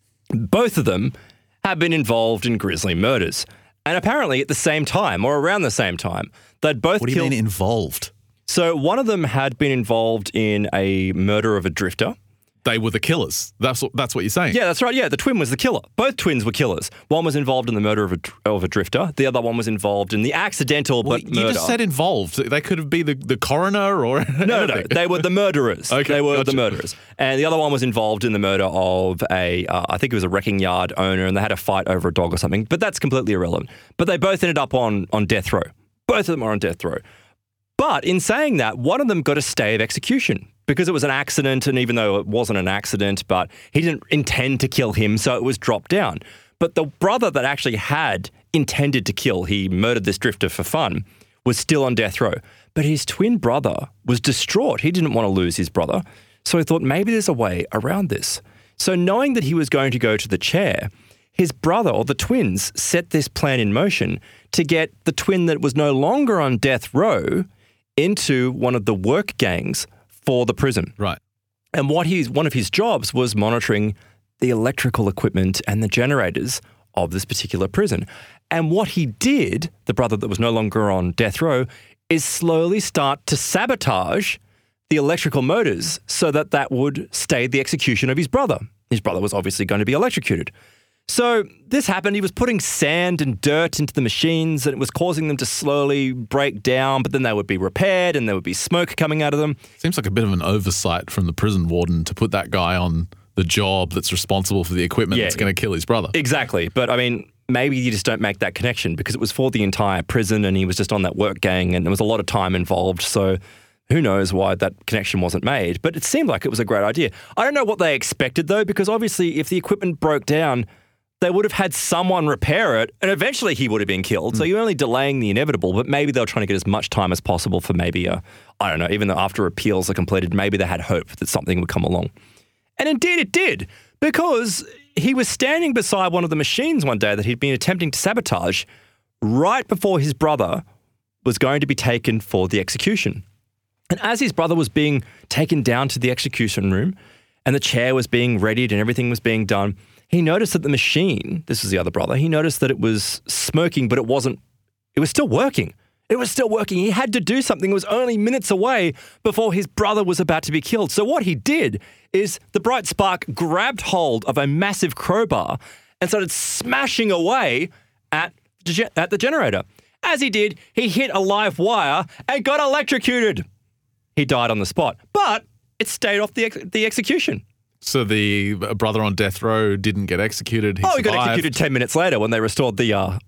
Both of them have been involved in grisly murders. And apparently at the same time, or around the same time, they'd both What do you mean involved? So one of them had been involved in a murder of a drifter. They were the killers. That's what you're saying. Yeah, that's right. Yeah, the twin was the killer. Both twins were killers. One was involved in the murder of a drifter. The other one was involved in the accidental murder. You just said involved. They could have been the coroner or... No. They were the murderers. Okay, they were gotcha. the murderers. And the other one was involved in the murder of I think it was a wrecking yard owner, and they had a fight over a dog or something. But that's completely irrelevant. But they both ended up on death row. Both of them are on death row. But in saying that, one of them got a stay of execution because it was an accident, and even though it wasn't an accident, but he didn't intend to kill him, so it was dropped down. But the brother that actually had intended to kill, he murdered this drifter for fun, was still on death row. But his twin brother was distraught. He didn't want to lose his brother, so he thought maybe there's a way around this. So knowing that he was going to go to the chair, his brother, or the twins, set this plan in motion to get the twin that was no longer on death row into one of the work gangs for the prison. Right. And one of his jobs was monitoring the electrical equipment and the generators of this particular prison. And what he did, the brother that was no longer on death row, is slowly start to sabotage the electrical motors so that would stay the execution of his brother. His brother was obviously going to be electrocuted. So this happened. He was putting sand and dirt into the machines, and it was causing them to slowly break down, but then they would be repaired and there would be smoke coming out of them. Seems like a bit of an oversight from the prison warden to put that guy on the job that's responsible for the equipment that's going to kill his brother. Exactly. But I mean, maybe you just don't make that connection because it was for the entire prison and he was just on that work gang and there was a lot of time involved. So who knows why that connection wasn't made. But it seemed like it was a great idea. I don't know what they expected though, because obviously if the equipment broke down, they would have had someone repair it, and eventually he would have been killed. So you're only delaying the inevitable, but maybe they were trying to get as much time as possible for maybe I don't know, even though after appeals are completed, maybe they had hope that something would come along. And indeed it did, because he was standing beside one of the machines one day that he'd been attempting to sabotage right before his brother was going to be taken for the execution. And as his brother was being taken down to the execution room and the chair was being readied and everything was being done, he noticed that the machine, this is the other brother, he noticed that it was smoking, but it was still working. It was still working. He had to do something. It was only minutes away before his brother was about to be killed. So what he did is the bright spark grabbed hold of a massive crowbar and started smashing away at the generator. As he did, he hit a live wire and got electrocuted. He died on the spot, but it stayed off the execution. So the brother on death row didn't get executed. He got executed 10 minutes later when they restored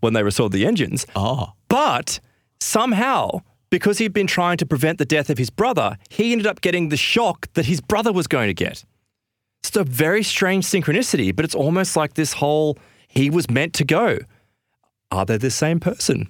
the engines. Oh. But somehow, because he'd been trying to prevent the death of his brother, he ended up getting the shock that his brother was going to get. It's a very strange synchronicity, but it's almost like this whole he was meant to go. Are they the same person?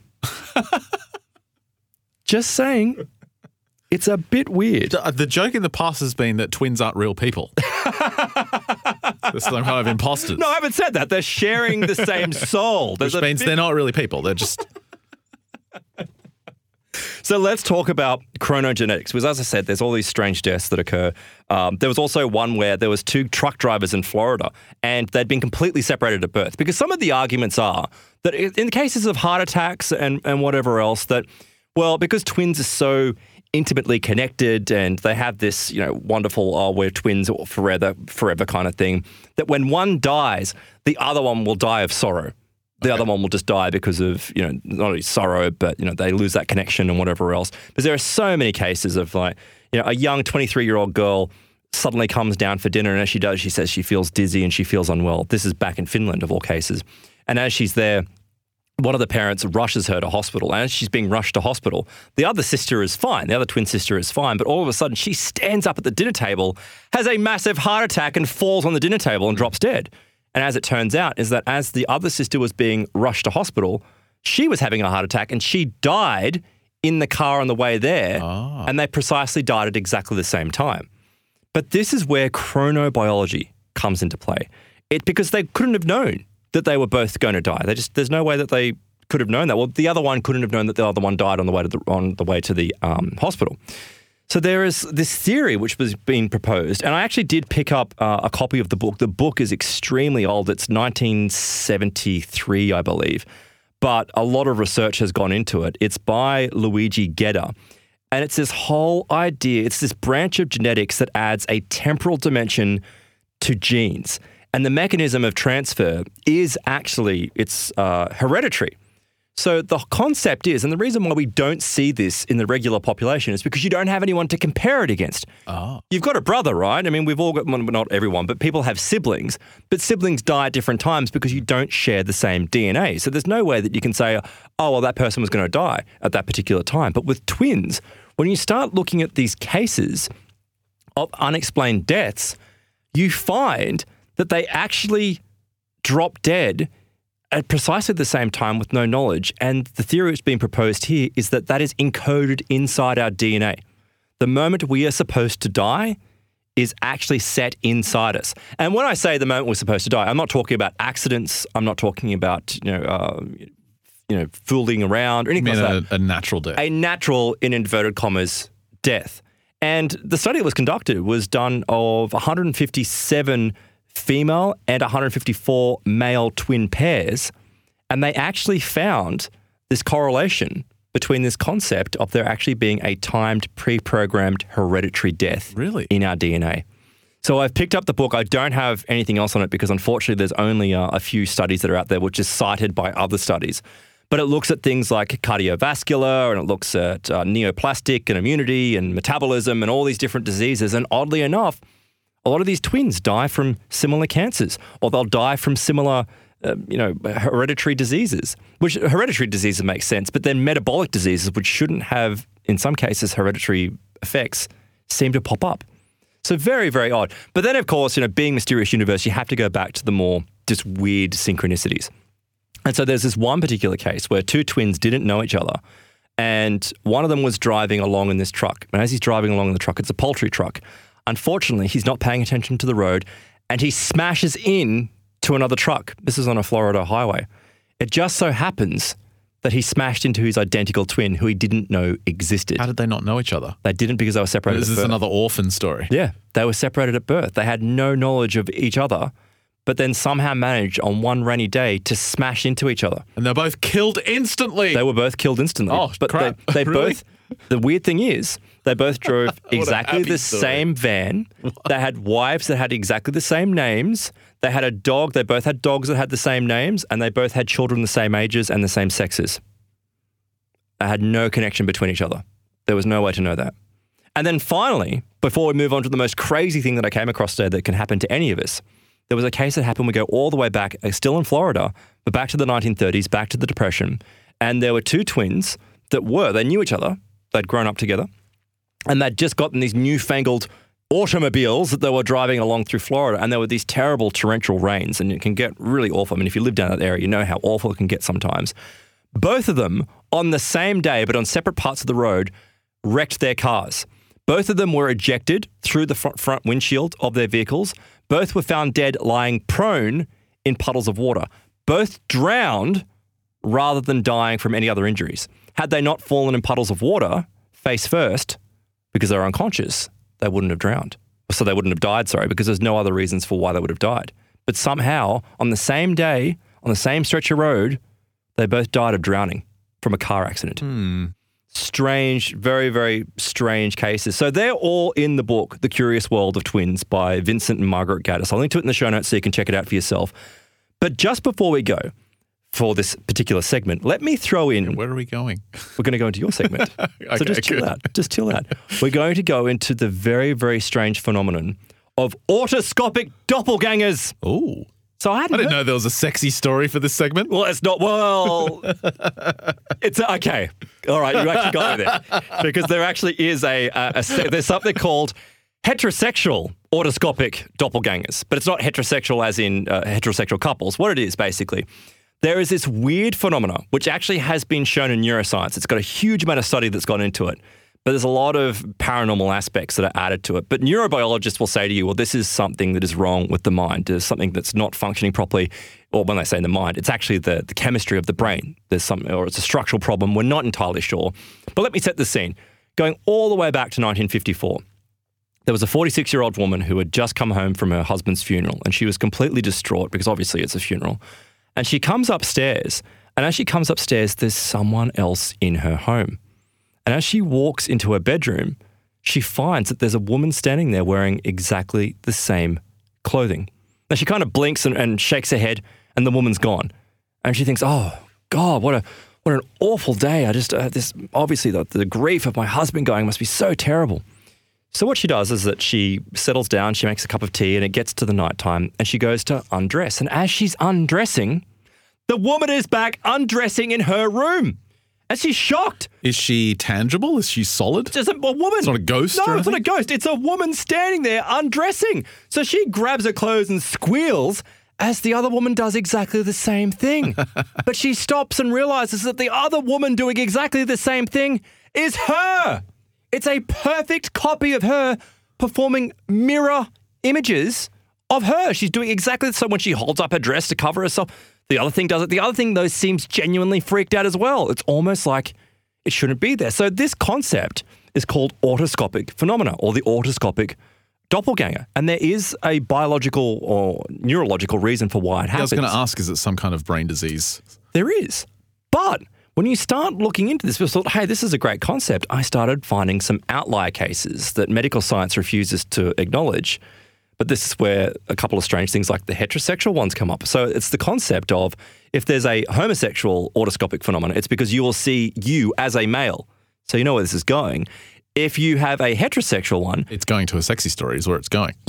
Just saying. It's a bit weird. The joke in the past has been that twins aren't real people. They're some kind of imposters. No, I haven't said that. They're sharing the same soul. Which means they're not really people. They're just... So let's talk about chronogenetics, because as I said, there's all these strange deaths that occur. There was also one where there was 2 truck drivers in Florida, and they'd been completely separated at birth. Because some of the arguments are that in the cases of heart attacks and whatever else, that, well, because twins are so intimately connected and they have this, wonderful, oh, we're twins forever kind of thing, that when one dies, the other one will die of sorrow. The other one will just die because of, not only sorrow, but, they lose that connection and whatever else. Because there are so many cases of a young 23-year-old girl suddenly comes down for dinner, and as she does, she says she feels dizzy and she feels unwell. This is back in Finland, of all cases. And as she's there, one of the parents rushes her to hospital. And as she's being rushed to hospital, the other sister is fine. The other twin sister is fine. But all of a sudden, she stands up at the dinner table, has a massive heart attack and falls on the dinner table and drops dead. And as it turns out, is that as the other sister was being rushed to hospital, she was having a heart attack and she died in the car on the way there. Oh. And they precisely died at exactly the same time. But this is where chronobiology comes into play. Because they couldn't have known that they were both going to die. There's no way that they could have known that. Well, the other one couldn't have known that the other one died on the way to the hospital. So there is this theory which was being proposed, and I actually did pick up a copy of the book. The book is extremely old. It's 1973, I believe, but a lot of research has gone into it. It's by Luigi Gedda, and it's this whole idea. It's this branch of genetics that adds a temporal dimension to genes, and the mechanism of transfer is actually hereditary. So the concept is, and the reason why we don't see this in the regular population is because you don't have anyone to compare it against. Oh. You've got a brother, right? I mean, we've all got, well, not everyone, but people have siblings. But siblings die at different times because you don't share the same DNA. So there's no way that you can say, oh, well, that person was going to die at that particular time. But with twins, when you start looking at these cases of unexplained deaths, you find that they actually drop dead at precisely the same time with no knowledge. And the theory that's being proposed here is that that is encoded inside our DNA. The moment we are supposed to die is actually set inside us. And when I say the moment we're supposed to die, I'm not talking about accidents. I'm not talking about, fooling around or anything like that. A natural death. A natural, in inverted commas, death. And the study that was conducted was done of 157 female and 154 male twin pairs, and they actually found this correlation between this concept of there actually being a timed, pre-programmed hereditary death in our DNA. So I've picked up the book. I don't have anything else on it because unfortunately there's only a few studies that are out there which is cited by other studies. But it looks at things like cardiovascular, and it looks at neoplastic and immunity and metabolism and all these different diseases. And oddly enough, a lot of these twins die from similar cancers, or they'll die from similar, hereditary diseases, which hereditary diseases make sense, but then metabolic diseases, which shouldn't have, in some cases, hereditary effects, seem to pop up. So very, very odd. But then, of course, being Mysterious Universe, you have to go back to the more just weird synchronicities. And so there's this one particular case where 2 twins didn't know each other, and one of them was driving along in this truck. And as he's driving along in the truck, it's a poultry truck. Unfortunately, he's not paying attention to the road, and he smashes in to another truck. This is on a Florida highway. It just so happens that he smashed into his identical twin who he didn't know existed. How did they not know each other? They didn't because they were separated at birth. This is another orphan story. Yeah, they were separated at birth. They had no knowledge of each other, but then somehow managed on one rainy day to smash into each other. And they're both killed instantly. They were both killed instantly. Oh, but crap. They Really? both... The weird thing is, they both drove exactly the same van. They had wives that had exactly the same names. They had a dog. They both had dogs that had the same names, and they both had children the same ages and the same sexes. They had no connection between each other. There was no way to know that. And then finally, before we move on to the most crazy thing that I came across today that can happen to any of us, there was a case that happened. We go all the way back, still in Florida, but back to the 1930s, back to the Depression. And there were 2 twins that they knew each other. They'd grown up together, and they'd just gotten these newfangled automobiles that they were driving along through Florida, and there were these terrible torrential rains, and it can get really awful. I mean, if you live down that area, you know how awful it can get sometimes. Both of them, on the same day, but on separate parts of the road, wrecked their cars. Both of them were ejected through the front windshield of their vehicles. Both were found dead lying prone in puddles of water. Both drowned rather than dying from any other injuries. Had they not fallen in puddles of water, face first, because they're unconscious, they wouldn't have drowned. So they wouldn't have died, because there's no other reasons for why they would have died. But somehow, on the same day, on the same stretch of road, they both died of drowning from a car accident. Strange, very, very strange cases. So they're all in the book, The Curious World of Twins by Vincent and Margaret Gaddis. I'll link to it in the show notes so you can check it out for yourself. But just before we go, for this particular segment, let me throw in... Where are we going? We're going to go into your segment. Okay, so just chill out. Just chill out. We're going to go into the very, very strange phenomenon of autoscopic doppelgangers. Oh. So I didn't know there was a sexy story for this segment. Well, it's not. Well, it's okay. All right, you actually got me there because there actually is there's something called heterosexual autoscopic doppelgangers, but it's not heterosexual as in heterosexual couples. What it is basically, there is this weird phenomena which actually has been shown in neuroscience. It's got a huge amount of study that's gone into it. But there's a lot of paranormal aspects that are added to it. But neurobiologists will say to you, well, this is something that is wrong with the mind. There's something that's not functioning properly. Or when they say in the mind, it's actually the chemistry of the brain. There's something, or it's a structural problem. We're not entirely sure. But let me set the scene. Going all the way back to 1954, there was a 46-year-old woman who had just come home from her husband's funeral. And she was completely distraught because obviously it's a funeral. And she comes upstairs. And as she comes upstairs, there's someone else in her home. And as she walks into her bedroom, she finds that there's a woman standing there wearing exactly the same clothing. Now, she kind of blinks and shakes her head, and the woman's gone. And she thinks, oh, God, what an awful day. I just, this obviously the grief of my husband going must be so terrible. So what she does is that she settles down, she makes a cup of tea, and it gets to the nighttime, and she goes to undress. And as she's undressing, the woman is back undressing in her room. And she's shocked. Is she tangible? Is she solid? It's just a woman. It's not a ghost? No, it's not a ghost. It's a woman standing there undressing. So she grabs her clothes and squeals as the other woman does exactly the same thing. But she stops and realizes that the other woman doing exactly the same thing is her. It's a perfect copy of her performing mirror images of her. She's doing exactly so when she holds up her dress to cover herself. The other thing does it. The other thing, though, seems genuinely freaked out as well. It's almost like it shouldn't be there. So this concept is called autoscopic phenomena or the autoscopic doppelganger. And there is a biological or neurological reason for why it happens. I was going to ask, is it some kind of brain disease? There is. But when you start looking into this, we thought, hey, this is a great concept. I started finding some outlier cases that medical science refuses to acknowledge. But this is where a couple of strange things like the heterosexual ones come up. So it's the concept of if there's a homosexual autoscopic phenomenon, it's because you will see you as a male. So you know where this is going. If you have a heterosexual one... It's going to a sexy story is where it's going.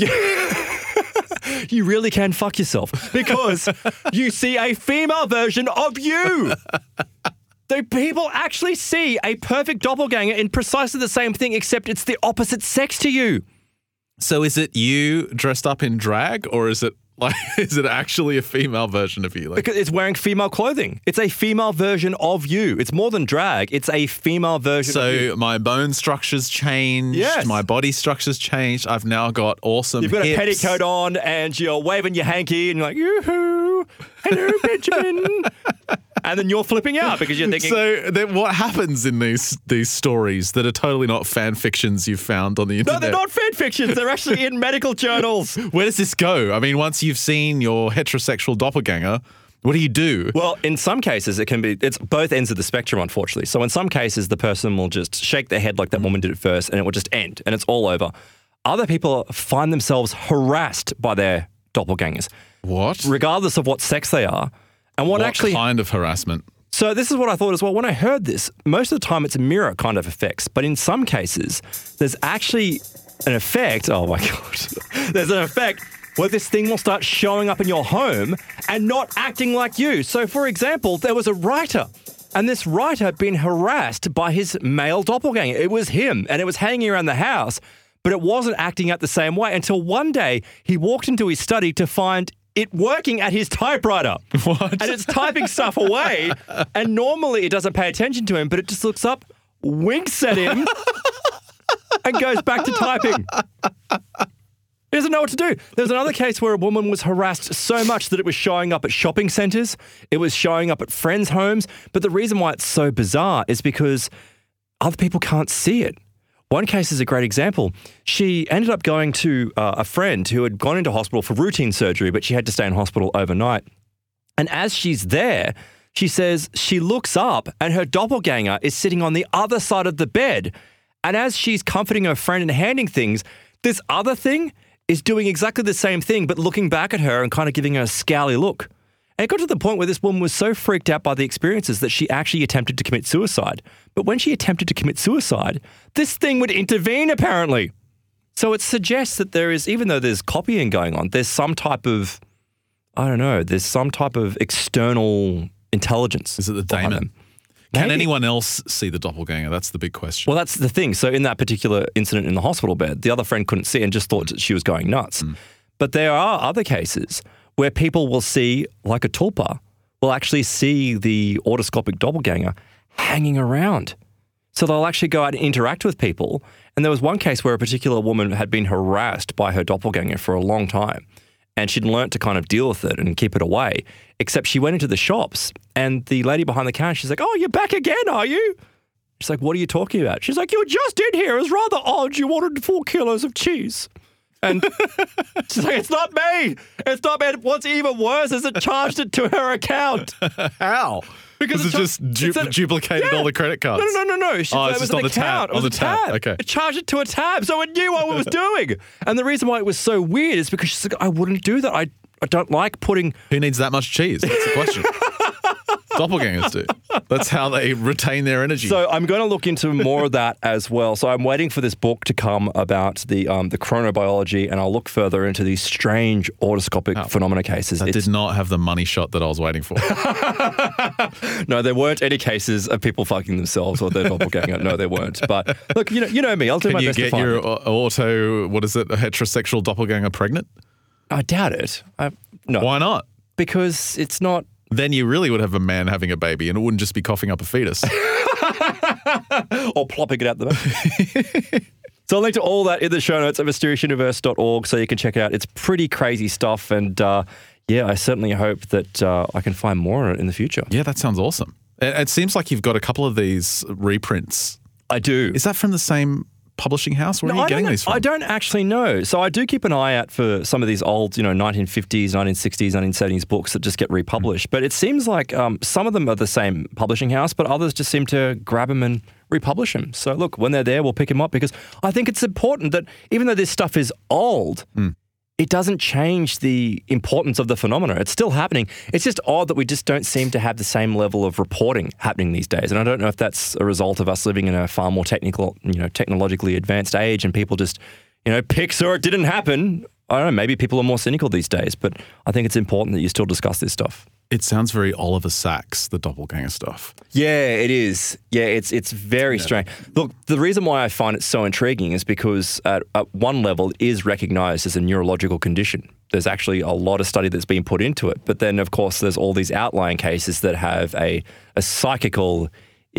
You really can fuck yourself because you see a female version of you. So people actually see a perfect doppelganger in precisely the same thing, except it's the opposite sex to you. So is it you dressed up in drag, or is it actually a female version of you? Because it's wearing female clothing. It's a female version of you. It's more than drag. It's a female version of you. So my bone structure's changed. Yes. My body structure's changed. I've now got awesome You've got hips. a petticoat on and you're waving your hanky and you're like, yoo-hoo, hello, Benjamin. And then you're flipping out because you're thinking... So then what happens in these stories that are totally not fan fictions you've found on the internet? No, they're not fan fictions. They're actually in medical journals. Where does this go? I mean, once you've seen your heterosexual doppelganger, what do you do? Well, in some cases, it's both ends of the spectrum, unfortunately. So in some cases, the person will just shake their head like that woman did at first and it will just end and it's all over. Other people find themselves harassed by their doppelgangers. What? Regardless of what sex they are. And what kind of harassment? So this is what I thought as well. When I heard this, most of the time it's mirror kind of effects. But in some cases, there's actually an effect. Oh, my God. There's an effect where this thing will start showing up in your home and not acting like you. So, for example, there was a writer. And this writer had been harassed by his male doppelganger. It was him. And it was hanging around the house. But it wasn't acting out the same way until one day he walked into his study to find it working at his typewriter. What? And it's typing stuff away. And normally it doesn't pay attention to him, but it just looks up, winks at him, and goes back to typing. He doesn't know what to do. There's another case where a woman was harassed so much that it was showing up at shopping centres. It was showing up at friends' homes. But the reason why it's so bizarre is because other people can't see it. One case is a great example. She ended up going to a friend who had gone into hospital for routine surgery, but she had to stay in hospital overnight. And as she's there, she says she looks up and her doppelganger is sitting on the other side of the bed. And as she's comforting her friend and handing things, this other thing is doing exactly the same thing, but looking back at her and kind of giving her a scowly look. And it got to the point where this woman was so freaked out by the experiences that she actually attempted to commit suicide. But when she attempted to commit suicide, this thing would intervene, apparently. So it suggests that there is, even though there's copying going on, there's some type of, there's some type of external intelligence. Is it the daemon? Can anyone else see the doppelganger? That's the big question. Well, that's the thing. So in that particular incident in the hospital bed, the other friend couldn't see and just thought that she was going nuts. But there are other cases where people will see, like a tulpa, will actually see the autoscopic doppelganger hanging around. So they'll actually go out and interact with people. And there was one case where a particular woman had been harassed by her doppelganger for a long time. And she'd learnt to kind of deal with it and keep it away. Except she went into the shops and the lady behind the counter, she's like, "Oh, you're back again, are you?" She's like, "What are you talking about?" She's like, "You were just in here. It was rather odd. You wanted 4 kilos of cheese." And she's like, "It's not me. It's not me." What's even worse is it charged it to her account. How? Because it just duplicated all the credit cards. No. It's just on the tab. On the tab. Okay. It charged it to a tab, so it knew what it was doing. And the reason why it was so weird is because she's like, "I wouldn't do that. I don't like putting..." Who needs that much cheese? That's the question. Doppelgangers do. That's how they retain their energy. So I'm going to look into more of that as well. So I'm waiting for this book to come about the chronobiology, and I'll look further into these strange autoscopic phenomena cases. That did not have the money shot that I was waiting for. No, there weren't any cases of people fucking themselves or their doppelganger. No, there weren't. But look, you know me. I'll do my best to find it. Can you get your a heterosexual doppelganger pregnant? I doubt it. No. Why not? Because it's not... Then you really would have a man having a baby and it wouldn't just be coughing up a fetus. Or plopping it out the back. So I'll link to all that in the show notes at mysteriousuniverse.org so you can check it out. It's pretty crazy stuff. And I certainly hope that I can find more on it in the future. Yeah, that sounds awesome. It seems like you've got a couple of these reprints. I do. Is that from the same publishing house? Where are you getting these from? I don't actually know. So I do keep an eye out for some of these old, 1950s, 1960s, 1970s books that just get republished. But it seems like some of them are the same publishing house, but others just seem to grab them and republish them. So look, when they're there, we'll pick them up because I think it's important that even though this stuff is old, it doesn't change the importance of the phenomena. It's still happening. It's just odd that we just don't seem to have the same level of reporting happening these days. And I don't know if that's a result of us living in a far more technologically advanced age and people just, pics or it didn't happen. I don't know, maybe people are more cynical these days, but I think it's important that you still discuss this stuff. It sounds very Oliver Sacks, the doppelganger stuff. Yeah, it is. Yeah, it's very strange. Look, the reason why I find it so intriguing is because at one level it is recognised as a neurological condition. There's actually a lot of study that's been put into it. But then, of course, there's all these outlying cases that have a psychical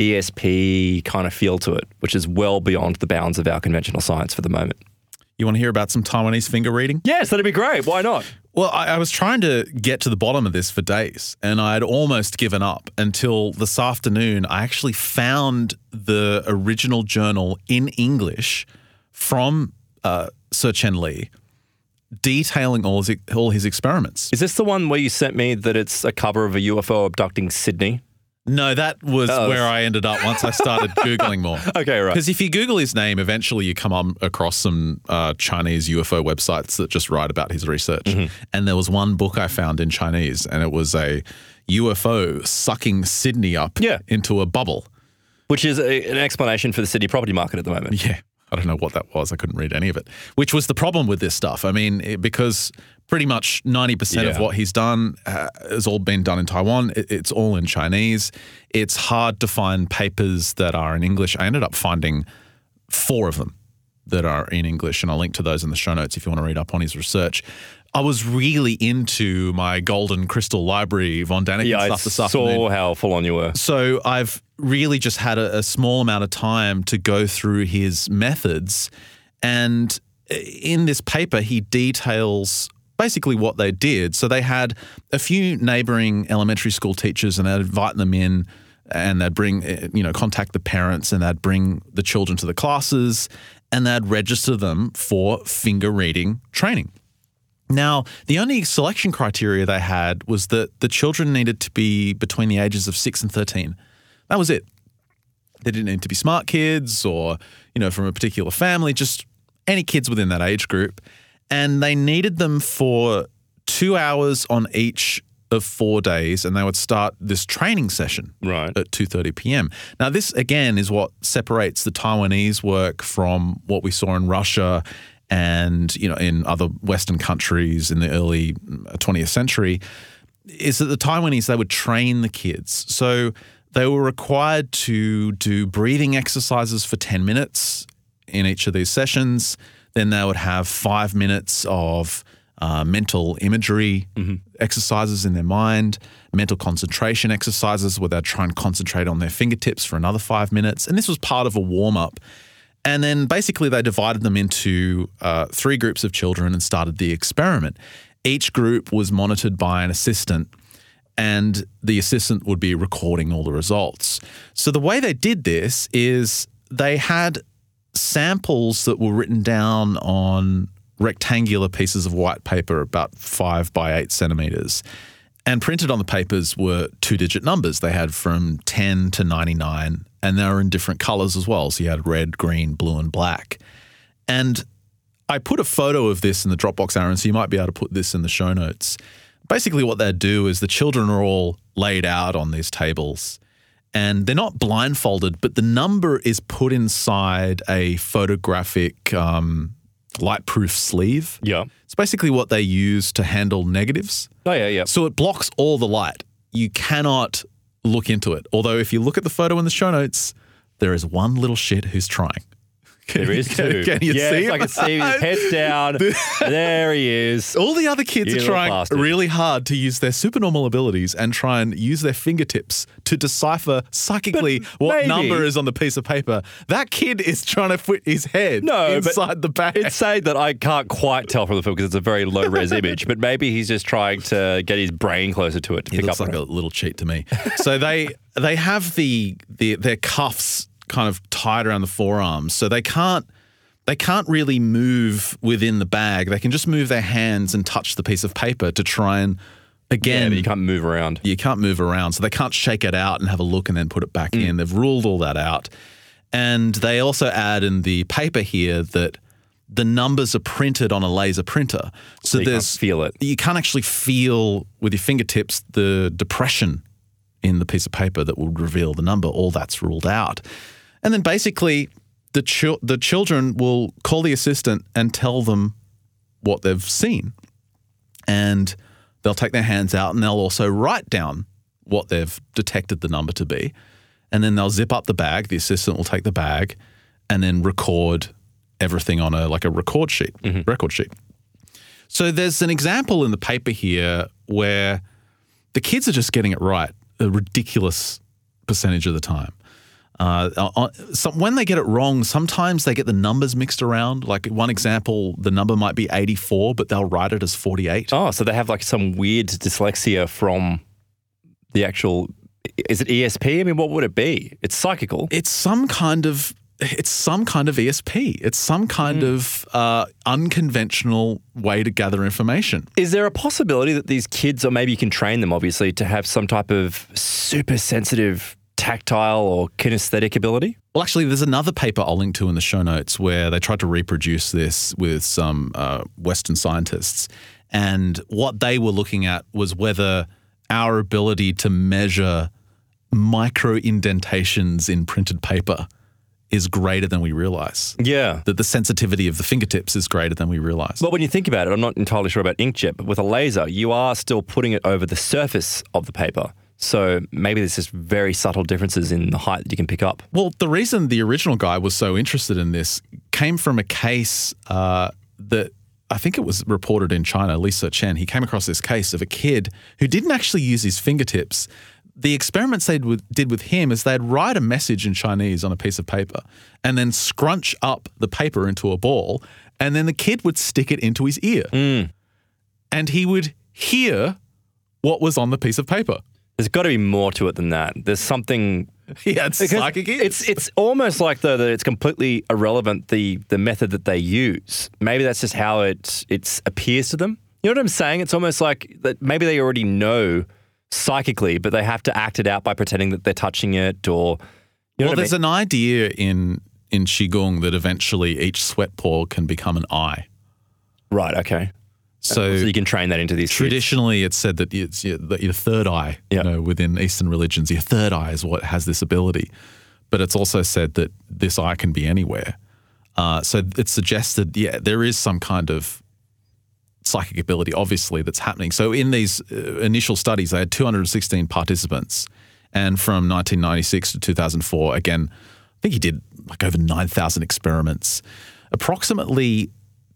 ESP kind of feel to it, which is well beyond the bounds of our conventional science for the moment. You want to hear about some Taiwanese finger reading? Yes, that'd be great. Why not? Well, I was trying to get to the bottom of this for days, and I had almost given up until this afternoon. I actually found the original journal in English from Sir Chen Li, detailing all his experiments. Is this the one where you sent me that it's a cover of a UFO abducting Sydney? No, that was where I ended up once I started Googling more. Okay, right. Because if you Google his name, eventually you come across some Chinese UFO websites that just write about his research. Mm-hmm. And there was one book I found in Chinese, and it was a UFO sucking Sydney up into a bubble. Which is an explanation for the Sydney property market at the moment. Yeah. I don't know what that was. I couldn't read any of it, which was the problem with this stuff. I mean, because pretty much 90% of what he's done has all been done in Taiwan. It's all in Chinese. It's hard to find papers that are in English. I ended up finding 4 of them that are in English, and I'll link to those in the show notes if you want to read up on his research. I was really into my Golden Crystal Library Von Daniken stuff this afternoon. I saw how full on you were. So I've really just had a small amount of time to go through his methods, and in this paper, he details basically what they did. So they had a few neighboring elementary school teachers and they'd invite them in and they'd bring, contact the parents and they'd bring the children to the classes and they'd register them for finger reading training. Now, the only selection criteria they had was that the children needed to be between the ages of 6 and 13. That was it. They didn't need to be smart kids or, from a particular family, just any kids within that age group. And they needed them for 2 hours on each of 4 days, and they would start this training session at 2:30 p.m. Now, this, again, is what separates the Taiwanese work from what we saw in Russia and, in other Western countries in the early 20th century, is that the Taiwanese, they would train the kids. So they were required to do breathing exercises for 10 minutes in each of these sessions. Then they would have 5 minutes of mental imagery exercises in their mind, mental concentration exercises where they'd try and concentrate on their fingertips for another 5 minutes. And this was part of a warm-up. And then basically they divided them into 3 groups of children and started the experiment. Each group was monitored by an assistant, and the assistant would be recording all the results. So the way they did this is they had samples that were written down on rectangular pieces of white paper about 5 by 8 centimeters. And printed on the papers were 2-digit numbers. They had from 10 to 99, and they were in different colors as well. So you had red, green, blue, and black. And I put a photo of this in the Dropbox, Aaron, so you might be able to put this in the show notes. Basically what they'd do is the children are all laid out on these tables, and they're not blindfolded, but the number is put inside a photographic light-proof sleeve. Yeah. It's basically what they use to handle negatives. Oh, yeah. So it blocks all the light. You cannot look into it. Although if you look at the photo in the show notes, there is one little shit who's trying. There is too. Can you see him? I can see him. His head's down. There he is. All the other kids are trying bastard. really hard to use their supernormal abilities and try and use their fingertips to decipher psychically what number is on the piece of paper. That kid is trying to put his head inside the bag. It's saying that I can't quite tell from the film because it's a very low-res image, but maybe he's just trying to get his brain closer to it to pick up. It looks like a little cheat to me. So they have their cuffs kind of tied around the forearms, so they can't really move within the bag. They can just move their hands and touch the piece of paper to try and, again... but you can't move around. You can't move around, so they can't shake it out and have a look and then put it back in. They've ruled all that out. And they also add in the paper here that the numbers are printed on a laser printer. So you can't feel it. You can't actually feel with your fingertips the depression in the piece of paper that would reveal the number. All that's ruled out. And then basically the children will call the assistant and tell them what they've seen. And they'll take their hands out and they'll also write down what they've detected the number to be. And then they'll zip up the bag. The assistant will take the bag and then record everything on a record sheet. So there's an example in the paper here where the kids are just getting it right a ridiculous percentage of the time. When they get it wrong, sometimes they get the numbers mixed around. Like one example, the number might be 84, but they'll write it as 48. Oh, so they have like some weird dyslexia from the actual... Is it ESP? I mean, what would it be? It's psychical. It's some kind of ESP. It's some kind of unconventional way to gather information. Is there a possibility that these kids, or maybe you can train them, obviously, to have some type of super sensitive tactile or kinesthetic ability? Well, actually, there's another paper I'll link to in the show notes where they tried to reproduce this with some Western scientists. And what they were looking at was whether our ability to measure micro indentations in printed paper is greater than we realize. Yeah. That the sensitivity of the fingertips is greater than we realize. But when you think about it, I'm not entirely sure about inkjet, but with a laser, you are still putting it over the surface of the paper. So maybe there's just very subtle differences in the height that you can pick up. Well, the reason the original guy was so interested in this came from a case that I think it was reported in China, Lisa Chen. He came across this case of a kid who didn't actually use his fingertips. the experiments they did with him is they'd write a message in Chinese on a piece of paper and then scrunch up the paper into a ball, and then the kid would stick it into his ear. And he would hear what was on the piece of paper. There's got to be more to it than that. There's something... Yeah, it's psychic. It's almost like, though, that it's completely irrelevant, the method that they use. Maybe that's just how it appears to them. You know what I'm saying? It's almost like that maybe they already know psychically, but they have to act it out by pretending that they're touching it, or... You know there's an idea in Qigong that eventually each sweat pore can become an eye. Right, okay. So you can train that into these traditionally, it's said that it's your third eye. Yeah. You know, within Eastern religions, your third eye is what has this ability. But it's also said that this eye can be anywhere. So it's suggested, there is some kind of psychic ability, obviously, that's happening. So in these initial studies, they had 216 participants, and from 1996 to 2004, again, I think he did like over 9,000 experiments. Approximately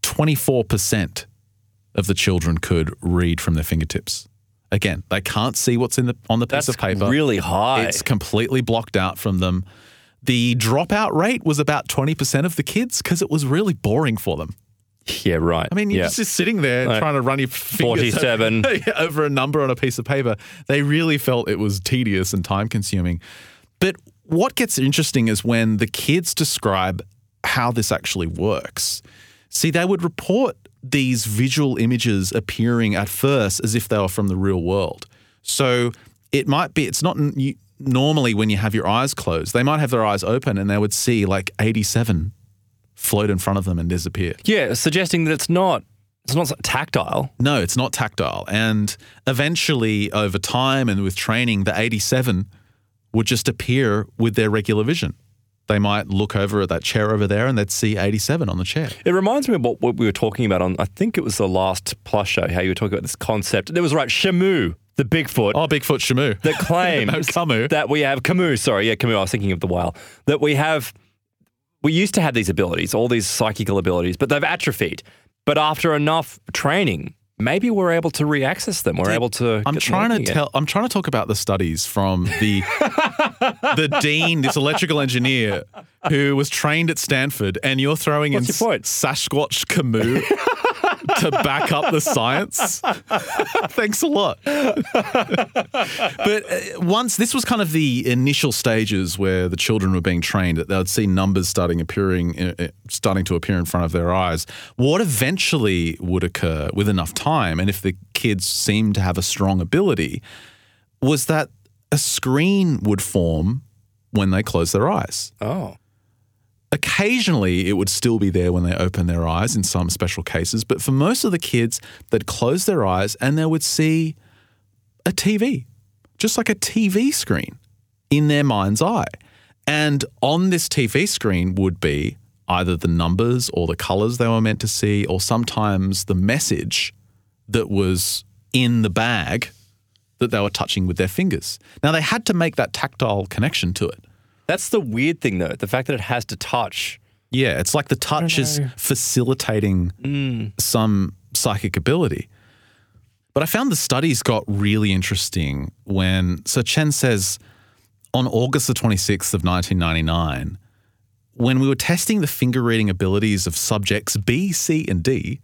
24% of the children could read from their fingertips. Again, they can't see what's on the piece of paper. That's really high. It's completely blocked out from them. The dropout rate was about 20% of the kids because it was really boring for them. Yeah, right. I mean, you're just sitting there trying to run your fingers 47 over a number on a piece of paper. They really felt it was tedious and time-consuming. But what gets interesting is when the kids describe how this actually works. See, they would report these visual images appearing at first as if they were from the real world. So it might be, it's not normally when you have your eyes closed, they might have their eyes open and they would see like 87 float in front of them and disappear. Yeah, suggesting that it's not tactile. No, it's not tactile. And eventually, over time and with training, the 87 would just appear with their regular vision. They might look over at that chair over there and they'd see 87 on the chair. It reminds me of what we were talking about on, I think it was the last Plus show, how you were talking about this concept. There was, Shamu, the Bigfoot. Oh, Bigfoot Shamu. That claims no, Camus. That we have, Camus, I was thinking of the whale, that we used to have these abilities, all these psychical abilities, but they've atrophied. But after enough training, maybe we're able to re-access them. We're able to. I'm trying to talk about the studies from the dean, this electrical engineer who was trained at Stanford, and you're throwing in Sasquatch Camus to back up the science. Thanks a lot. But once this was kind of the initial stages where the children were being trained, that they would see numbers starting to appear in front of their eyes. What eventually would occur with enough time, and if the kids seemed to have a strong ability, was that a screen would form when they closed their eyes. Oh. Occasionally, it would still be there when they open their eyes in some special cases. But for most of the kids, they'd close their eyes and they would see a TV, just like a TV screen in their mind's eye. And on this TV screen would be either the numbers or the colors they were meant to see, or sometimes the message that was in the bag that they were touching with their fingers. Now, they had to make that tactile connection to it. That's the weird thing, though, the fact that it has to touch. Yeah, it's like the touch is facilitating some psychic ability. But I found the studies got really interesting so Chen says on August the 26th of 1999, when we were testing the finger reading abilities of subjects B, C, and D,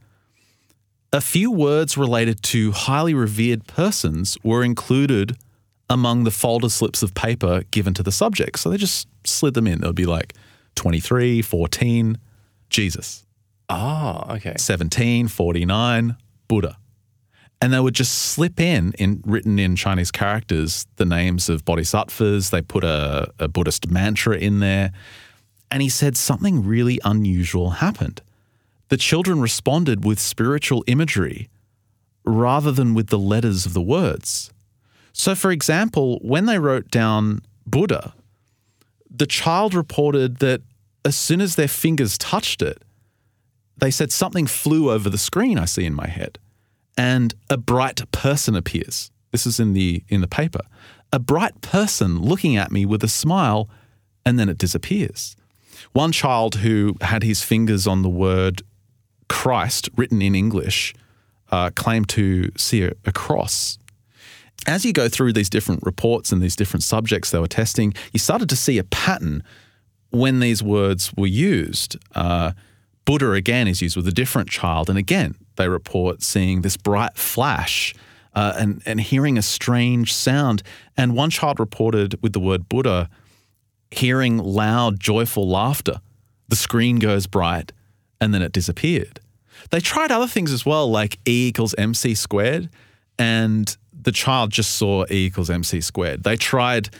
a few words related to highly revered persons were included among the folder slips of paper given to the subjects. So they just slid them in. There would be like 23, 14, Jesus. Oh, okay. 17, 49, Buddha. And they would just slip in written in Chinese characters, the names of bodhisattvas. They put a Buddhist mantra in there. And he said something really unusual happened. The children responded with spiritual imagery rather than with the letters of the words. So, for example, when they wrote down Buddha, the child reported that as soon as their fingers touched it, they said something flew over the screen I see in my head, and a bright person appears. This is in the paper. A bright person looking at me with a smile, and then it disappears. One child who had his fingers on the word Christ written in English claimed to see a cross. as you go through these different reports and these different subjects they were testing, you started to see a pattern when these words were used. Buddha, again, is used with a different child. And again, they report seeing this bright flash and hearing a strange sound. And one child reported with the word Buddha hearing loud, joyful laughter. The screen goes bright and then it disappeared. They tried other things as well, like E equals MC squared, and the child just saw E equals MC squared. They tried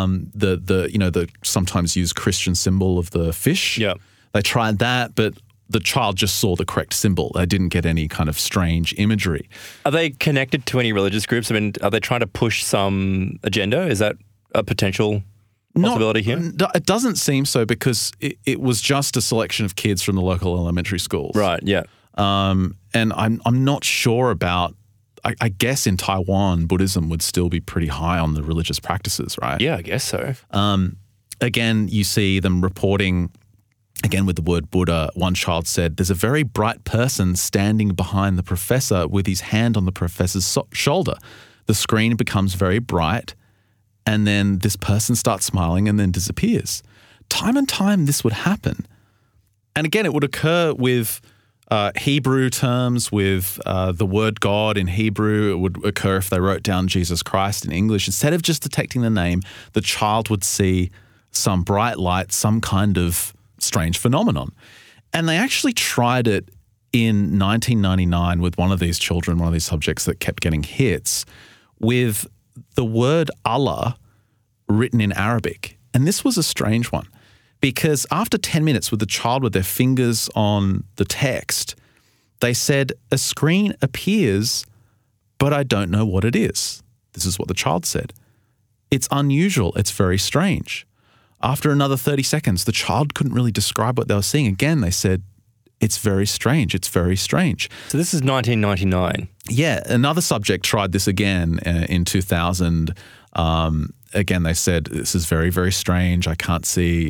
the sometimes used Christian symbol of the fish. Yeah. They tried that, but the child just saw the correct symbol. They didn't get any kind of strange imagery. Are they connected to any religious groups? I mean, are they trying to push some agenda? Is that a potential possibility here? It doesn't seem so, because it was just a selection of kids from the local elementary schools. Right, yeah. And I'm not sure about, I guess in Taiwan, Buddhism would still be pretty high on the religious practices, right? Yeah, I guess so. Again, you see them reporting, again with the word Buddha, one child said, there's a very bright person standing behind the professor with his hand on the professor's shoulder. The screen becomes very bright, and then this person starts smiling and then disappears. Time and time this would happen. And again, it would occur with Hebrew terms, with the word God in Hebrew. It would occur if they wrote down Jesus Christ in English. Instead of just detecting the name, the child would see some bright light, some kind of strange phenomenon. And they actually tried it in 1999 with one of these children, one of these subjects that kept getting hits, with the word Allah written in Arabic. And this was a strange one, because after 10 minutes with the child with their fingers on the text, they said, a screen appears, but I don't know what it is. This is what the child said. It's unusual. It's very strange. After another 30 seconds, the child couldn't really describe what they were seeing. Again, they said, it's very strange. It's very strange. So this is 1999. Yeah. Another subject tried this again in 2000. Again, they said, this is very, very strange. I can't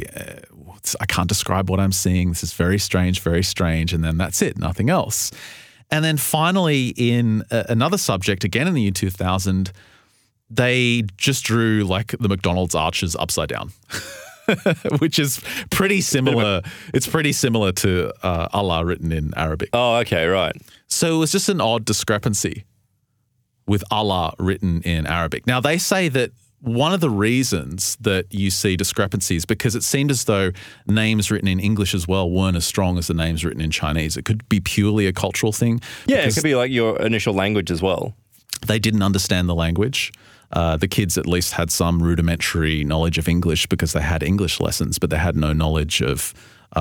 describe what I'm seeing. This is very strange, very strange. And then that's it, nothing else. And then finally, in another subject, again in the year 2000, they just drew like the McDonald's arches upside down, which is pretty similar. It's pretty similar to Allah written in Arabic. Oh, okay, right. So it was just an odd discrepancy with Allah written in Arabic. Now, they say that one of the reasons that you see discrepancies, because it seemed as though names written in English as well weren't as strong as the names written in Chinese. It could be purely a cultural thing. Yeah, it could be like your initial language as well. They didn't understand the language. The kids at least had some rudimentary knowledge of English because they had English lessons, but they had no knowledge of,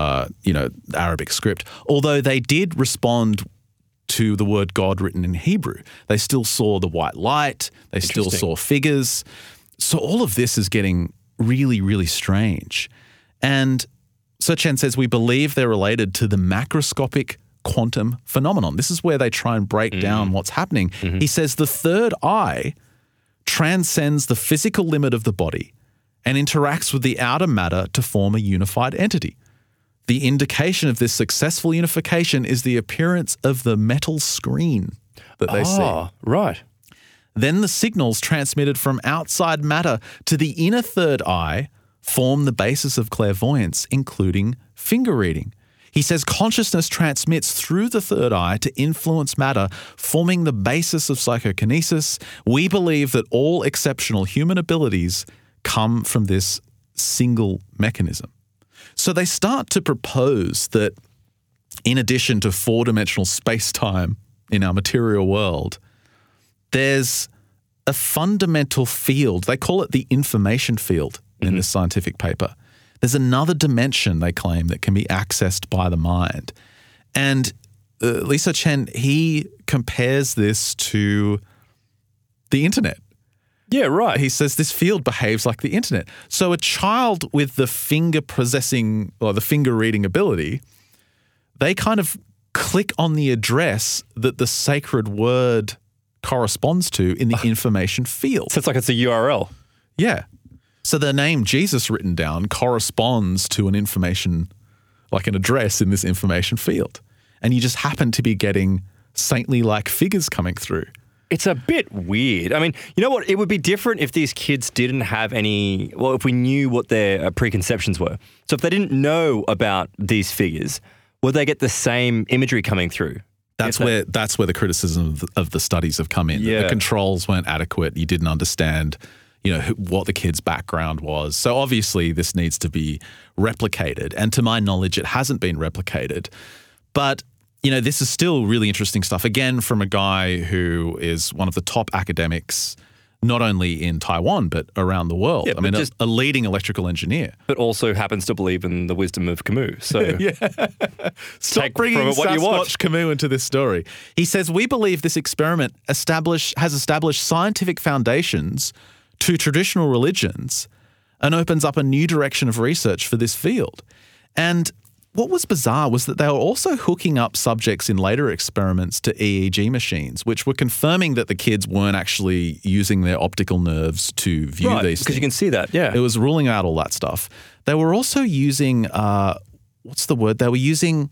Arabic script. Although they did respond to the word God written in Hebrew. They still saw the white light. They still saw figures. So all of this is getting really, really strange. And Tzu-Chen says, we believe they're related to the macroscopic quantum phenomenon. This is where they try and break down what's happening. Mm-hmm. He says the third eye transcends the physical limit of the body and interacts with the outer matter to form a unified entity. The indication of this successful unification is the appearance of the metal screen that they see. Oh, right. Then the signals transmitted from outside matter to the inner third eye form the basis of clairvoyance, including finger reading. He says consciousness transmits through the third eye to influence matter, forming the basis of psychokinesis. We believe that all exceptional human abilities come from this single mechanism. So they start to propose that in addition to four-dimensional space-time in our material world, there's a fundamental field. They call it the information field in this scientific paper. There's another dimension, they claim, that can be accessed by the mind. And Li Tzu-Chen, he compares this to the internet. Yeah, right. He says this field behaves like the internet. So a child with the finger possessing or the finger reading ability, they kind of click on the address that the sacred word corresponds to in the information field. So it's like it's a URL. Yeah. So the name Jesus written down corresponds to an information, like an address in this information field. And you just happen to be getting saintly-like figures coming through. It's a bit weird. I mean, you know what? It would be different if these kids didn't have any, well, if we knew what their preconceptions were. So if they didn't know about these figures, would they get the same imagery coming through? That's where the criticism of the studies have come in. Yeah. The controls weren't adequate. You didn't understand, what the kid's background was. So obviously this needs to be replicated. And to my knowledge, it hasn't been replicated. But this is still really interesting stuff, again, from a guy who is one of the top academics, not only in Taiwan, but around the world. Yeah, I mean, a leading electrical engineer. But also happens to believe in the wisdom of Camus. So Stop bringing Sasquatch Camus into this story. He says, we believe this experiment has established scientific foundations to traditional religions and opens up a new direction of research for this field. And what was bizarre was that they were also hooking up subjects in later experiments to EEG machines, which were confirming that the kids weren't actually using their optical nerves to view these things. Because you can see that, yeah. It was ruling out all that stuff. They were also using, what's the word? They were using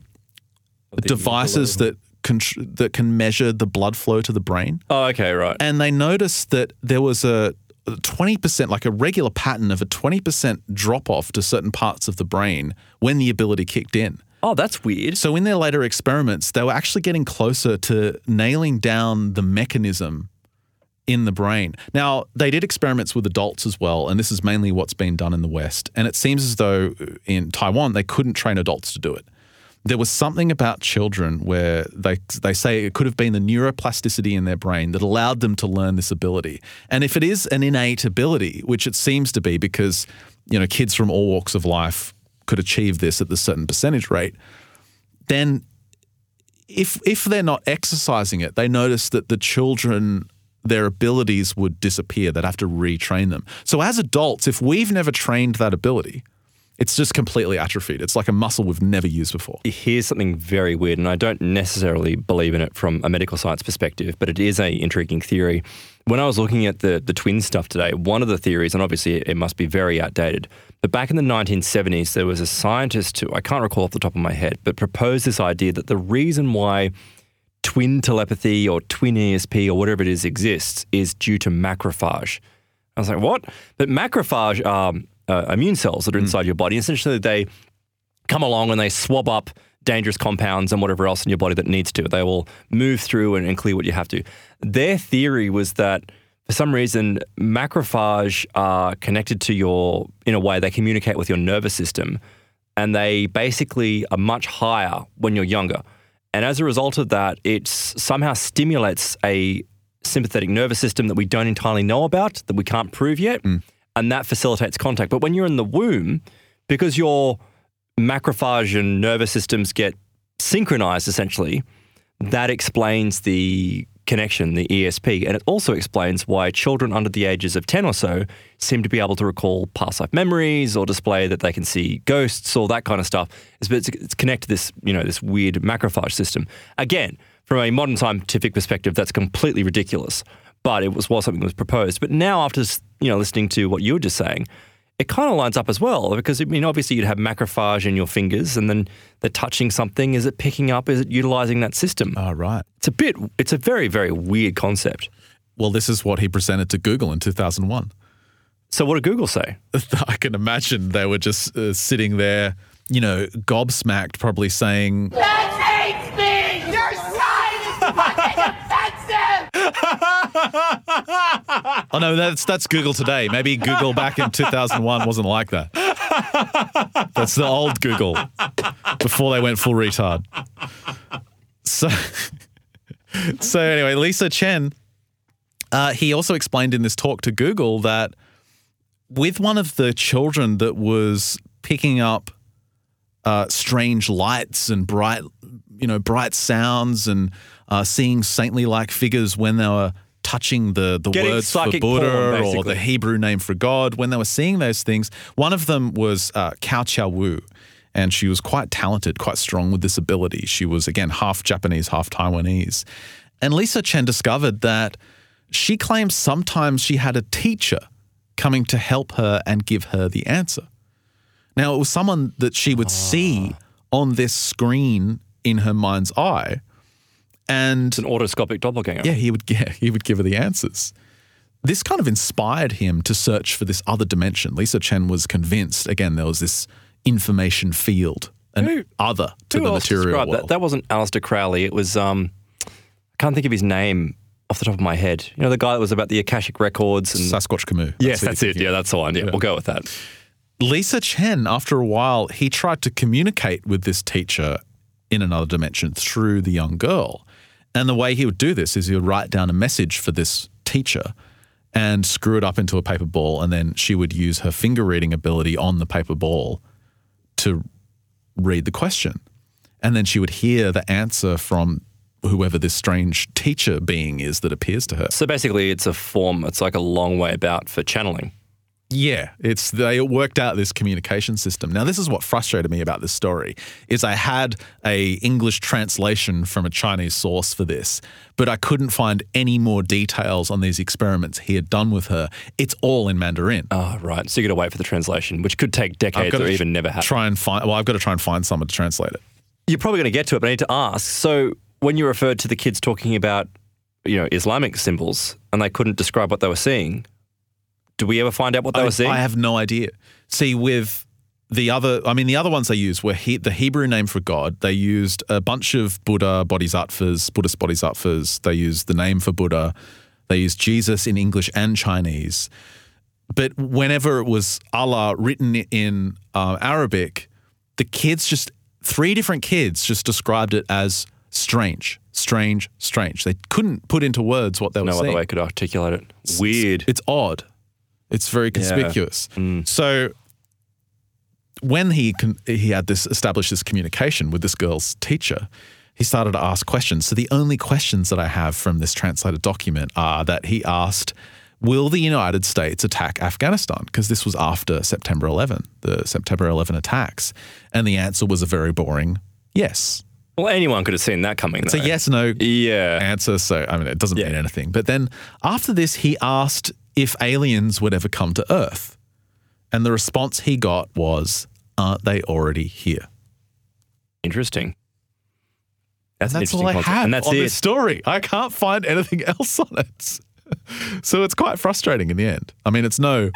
devices that can measure the blood flow to the brain. Oh, okay, right. And they noticed that there was a 20%, like a regular pattern of a 20% drop-off to certain parts of the brain when the ability kicked in. Oh, that's weird. So in their later experiments, they were actually getting closer to nailing down the mechanism in the brain. Now, they did experiments with adults as well, and this is mainly what's been done in the West. And it seems as though in Taiwan, they couldn't train adults to do it. There was something about children where they say it could have been the neuroplasticity in their brain that allowed them to learn this ability. And if it is an innate ability, which it seems to be because, kids from all walks of life could achieve this at a certain percentage rate, then if they're not exercising it, they notice that the children, their abilities would disappear. They'd have to retrain them. So as adults, if we've never trained that ability, it's just completely atrophied. It's like a muscle we've never used before. Here's something very weird, and I don't necessarily believe in it from a medical science perspective, but it is an intriguing theory. When I was looking at the twin stuff today, one of the theories, and obviously it must be very outdated, but back in the 1970s, there was a scientist who, I can't recall off the top of my head, but proposed this idea that the reason why twin telepathy or twin ESP or whatever it is exists is due to macrophage. I was like, what? But macrophage are immune cells that are inside your body. Essentially, they come along and they swab up dangerous compounds and whatever else in your body that needs to. They will move through and clear what you have to. Their theory was that for some reason, macrophage are connected to in a way, they communicate with your nervous system, and they basically are much higher when you're younger. And as a result of that, it somehow stimulates a sympathetic nervous system that we don't entirely know about, that we can't prove yet. And that facilitates contact. But when you're in the womb, because your macrophage and nervous systems get synchronized, essentially, that explains the connection, the ESP. And it also explains why children under the ages of 10 or so seem to be able to recall past life memories or display that they can see ghosts, all that kind of stuff. It's connected to this, this weird macrophage system. Again, from a modern scientific perspective, that's completely ridiculous. But it was something that was proposed. But now after, listening to what you were just saying, it kind of lines up as well because, obviously you'd have macrophage in your fingers and then they're touching something. Is it picking up? Is it utilizing that system? Oh, right. It's a very, very weird concept. Well, this is what he presented to Google in 2001. So what did Google say? I can imagine they were just sitting there, gobsmacked, probably saying, That hates me! Your science is fucking offensive! Oh no, that's Google today. Maybe Google back in 2001 wasn't like that. That's the old Google before they went full retard. So anyway, Lisa Chen, he also explained in this talk to Google that with one of the children that was picking up strange lights and bright sounds and seeing saintly-like figures when they were touching the words for Buddha or the Hebrew name for God, when they were seeing those things. One of them was Cao Qiaowu, and she was quite talented, quite strong with this ability. She was, again, half Japanese, half Taiwanese. And Lisa Chen discovered that she claims sometimes she had a teacher coming to help her and give her the answer. Now, it was someone that she would see on this screen in her mind's eye, And It's an autoscopic doppelganger. yeah, he would give her the answers. This kind of inspired him to search for this other dimension. Lisa Chen was convinced, again, there was this information field, an other to the material world. That wasn't Aleister Crowley. It was, I can't think of his name off the top of my head. You know, the guy that was about the Akashic Records. And Sasquatch Camus. yes, that's it. Yeah, that's the one. Yeah, we'll go with that. Lisa Chen, after a while, he tried to communicate with this teacher in another dimension through the young girl. And the way he would do this is he would write down a message for this teacher and screw it up into a paper ball, and then she would use her finger reading ability on the paper ball to read the question. And then she would hear the answer from whoever this strange teacher being is that appears to her. So basically, it's like a long way about for channeling. Yeah, they worked out this communication system. Now, this is what frustrated me about this story, is I had a English translation from a Chinese source for this, but I couldn't find any more details on these experiments he had done with her. It's all in Mandarin. Oh, right. So you got to wait for the translation, which could take decades or even never happen. I've got to try and find someone to translate it. You're probably going to get to it, but I need to ask. So when you referred to the kids talking about, Islamic symbols and they couldn't describe what they were seeing, do we ever find out what they were seeing? I have no idea. See, with the other ones they used were the Hebrew name for God. They used a bunch of Buddhist bodhisattvas. They used the name for Buddha. They used Jesus in English and Chinese. But whenever it was Allah written in Arabic, the kids three different kids just described it as strange, strange, strange. They couldn't put into words what they were seeing. No other way I could articulate it. Weird. It's odd. It's very conspicuous. Yeah. So when he had established this communication with this girl's teacher, he started to ask questions. So the only questions that I have from this translated document are that he asked, will the United States attack Afghanistan? Because this was after September 11, the September 11 attacks. And the answer was a very boring yes. Well, anyone could have seen that coming, though. It's a yes-no answer, so, it doesn't mean anything. But then after this, he asked if aliens would ever come to Earth. And the response he got was, aren't they already here? Interesting. That's all I have on this story. I can't find anything else on it. So it's quite frustrating in the end. It's no...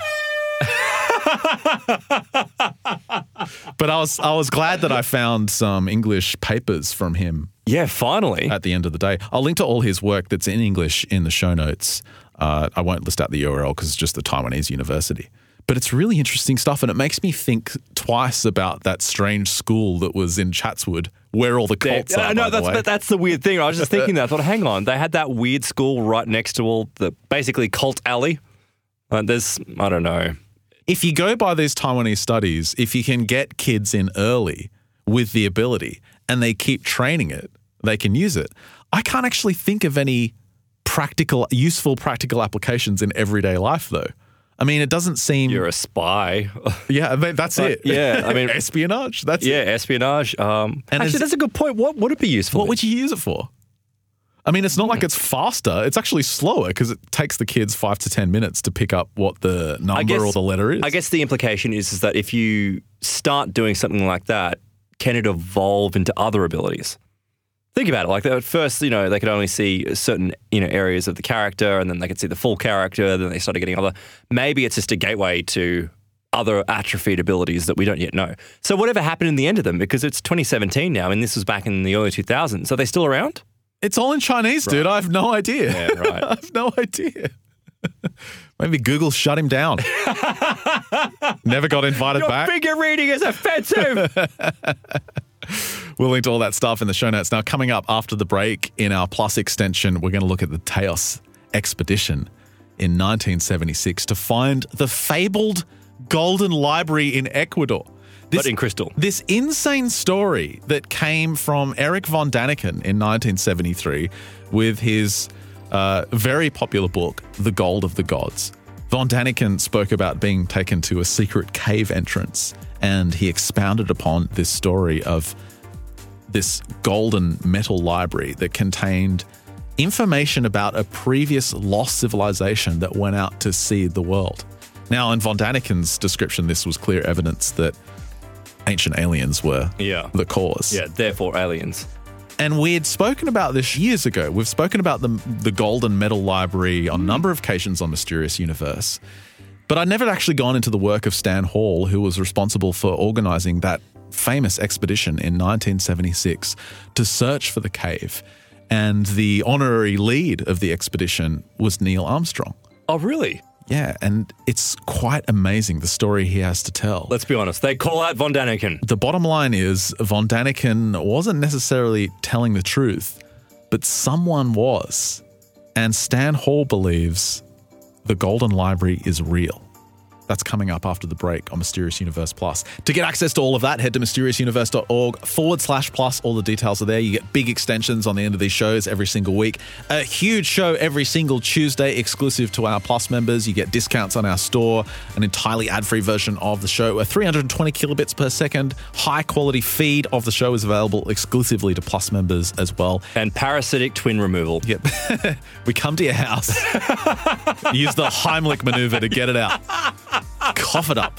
But I was glad that I found some English papers from him. Yeah, finally. At the end of the day. I'll link to all his work that's in English in the show notes. I won't list out the URL because it's just the Taiwanese university. But it's really interesting stuff, and it makes me think twice about that strange school that was in Chatswood where all the cults are, that's the weird thing. I was just thinking that. I thought, hang on, they had that weird school right next to all the basically cult alley. I don't know. If you go by these Taiwanese studies, if you can get kids in early with the ability and they keep training it, they can use it. I can't actually think of any useful practical applications in everyday life, though. It doesn't seem... You're a spy. Yeah, that's it. Yeah, espionage. That's it. Yeah, espionage. Actually, that's a good point. What would it be useful? What would you use it for? It's not like it's faster. It's actually slower because it takes the kids 5 to 10 minutes to pick up what the number or the letter is. I guess the implication is that if you start doing something like that, can it evolve into other abilities? Think about it. Like at first, they could only see certain, areas of the character, and then they could see the full character. Then they started getting other. Maybe it's just a gateway to other atrophied abilities that we don't yet know. So whatever happened in the end of them, because it's 2017 now, and this was back in the early 2000s. Are they still around? It's all in Chinese, dude. I have no idea. Yeah, right. I have no idea. Maybe Google shut him down. Never got invited back. Your finger reading is offensive. We'll link to all that stuff in the show notes. Now, coming up after the break in our Plus extension, we're going to look at the Teos expedition in 1976 to find the fabled Golden Library in Ecuador. But in crystal. This insane story that came from Eric von Daniken in 1973 with his very popular book, The Gold of the Gods. Von Daniken spoke about being taken to a secret cave entrance, and he expounded upon this story of this golden metal library that contained information about a previous lost civilization that went out to seed the world. Now, in von Daniken's description, this was clear evidence that ancient aliens were the cause. Yeah, therefore aliens. And we had spoken about this years ago. We've spoken about the Golden Medal Library on a number of occasions on Mysterious Universe. But I'd never actually gone into the work of Stan Hall, who was responsible for organising that famous expedition in 1976 to search for the cave. And the honorary lead of the expedition was Neil Armstrong. Oh, really? Yeah, and it's quite amazing, the story he has to tell. Let's be honest. They call out Von Daniken. The bottom line is Von Daniken wasn't necessarily telling the truth, but someone was. And Stan Hall believes the Golden Library is real. That's coming up after the break on Mysterious Universe Plus. To get access to all of that, head to mysteriousuniverse.org/plus. All the details are there. You get big extensions on the end of these shows every single week. A huge show every single Tuesday exclusive to our Plus members. You get discounts on our store, an entirely ad-free version of the show. A 320 kilobits per second high-quality feed of the show is available exclusively to Plus members as well. And parasitic twin removal. Yep. We come to your house. Use the Heimlich maneuver to get it out. Cough it up.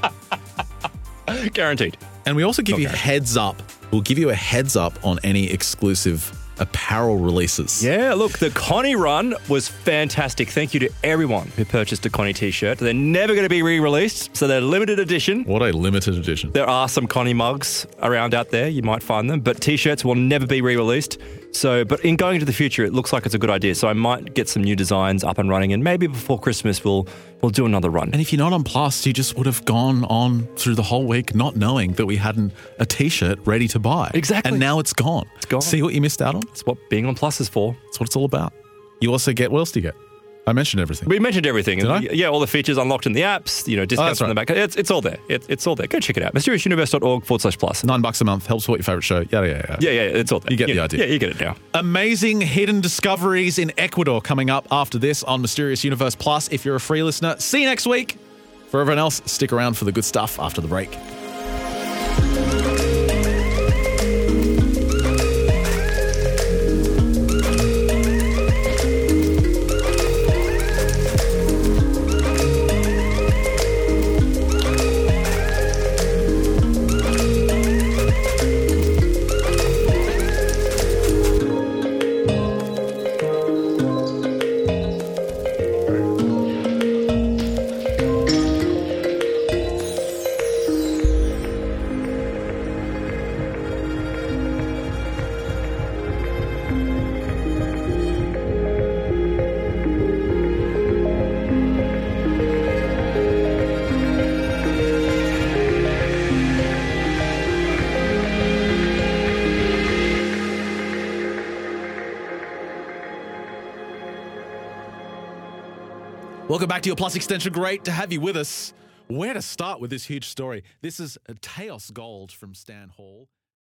Guaranteed. And we also give you heads up. We'll give you a heads up on any exclusive apparel releases. Yeah, look, the Connie run was fantastic. Thank you to everyone who purchased a Connie t-shirt. They're never going to be re-released, so they're limited edition. What a limited edition. There are some Connie mugs around out there. You might find them, but t-shirts will never be re-released. So, but in going into the future, it looks like it's a good idea. So I might get some new designs up and running, and maybe before Christmas we'll do another run. And if you're not on Plus, you just would have gone on through the whole week not knowing that we had a t-shirt ready to buy. Exactly. And now it's gone. It's gone. See what you missed out on? That's what being on Plus is for. That's what it's all about. You also get, what else do you get? I mentioned everything. We mentioned everything. Did I? Yeah, all the features unlocked in the apps, discounts right. on the back. It's all there. It's all there. Go check it out. MysteriousUniverse.org/plus. $9 a month, helps support your favourite show. Yada. Yeah, it's all there. You get the idea. Yeah, you get it now. Amazing hidden discoveries in Ecuador coming up after this on Mysterious Universe Plus. If you're a free listener, see you next week. For everyone else, stick around for the good stuff after the break. Welcome back to your Plus Extension. Great to have you with us. Where to start with this huge story? This is Teos Gold from Stan Hall.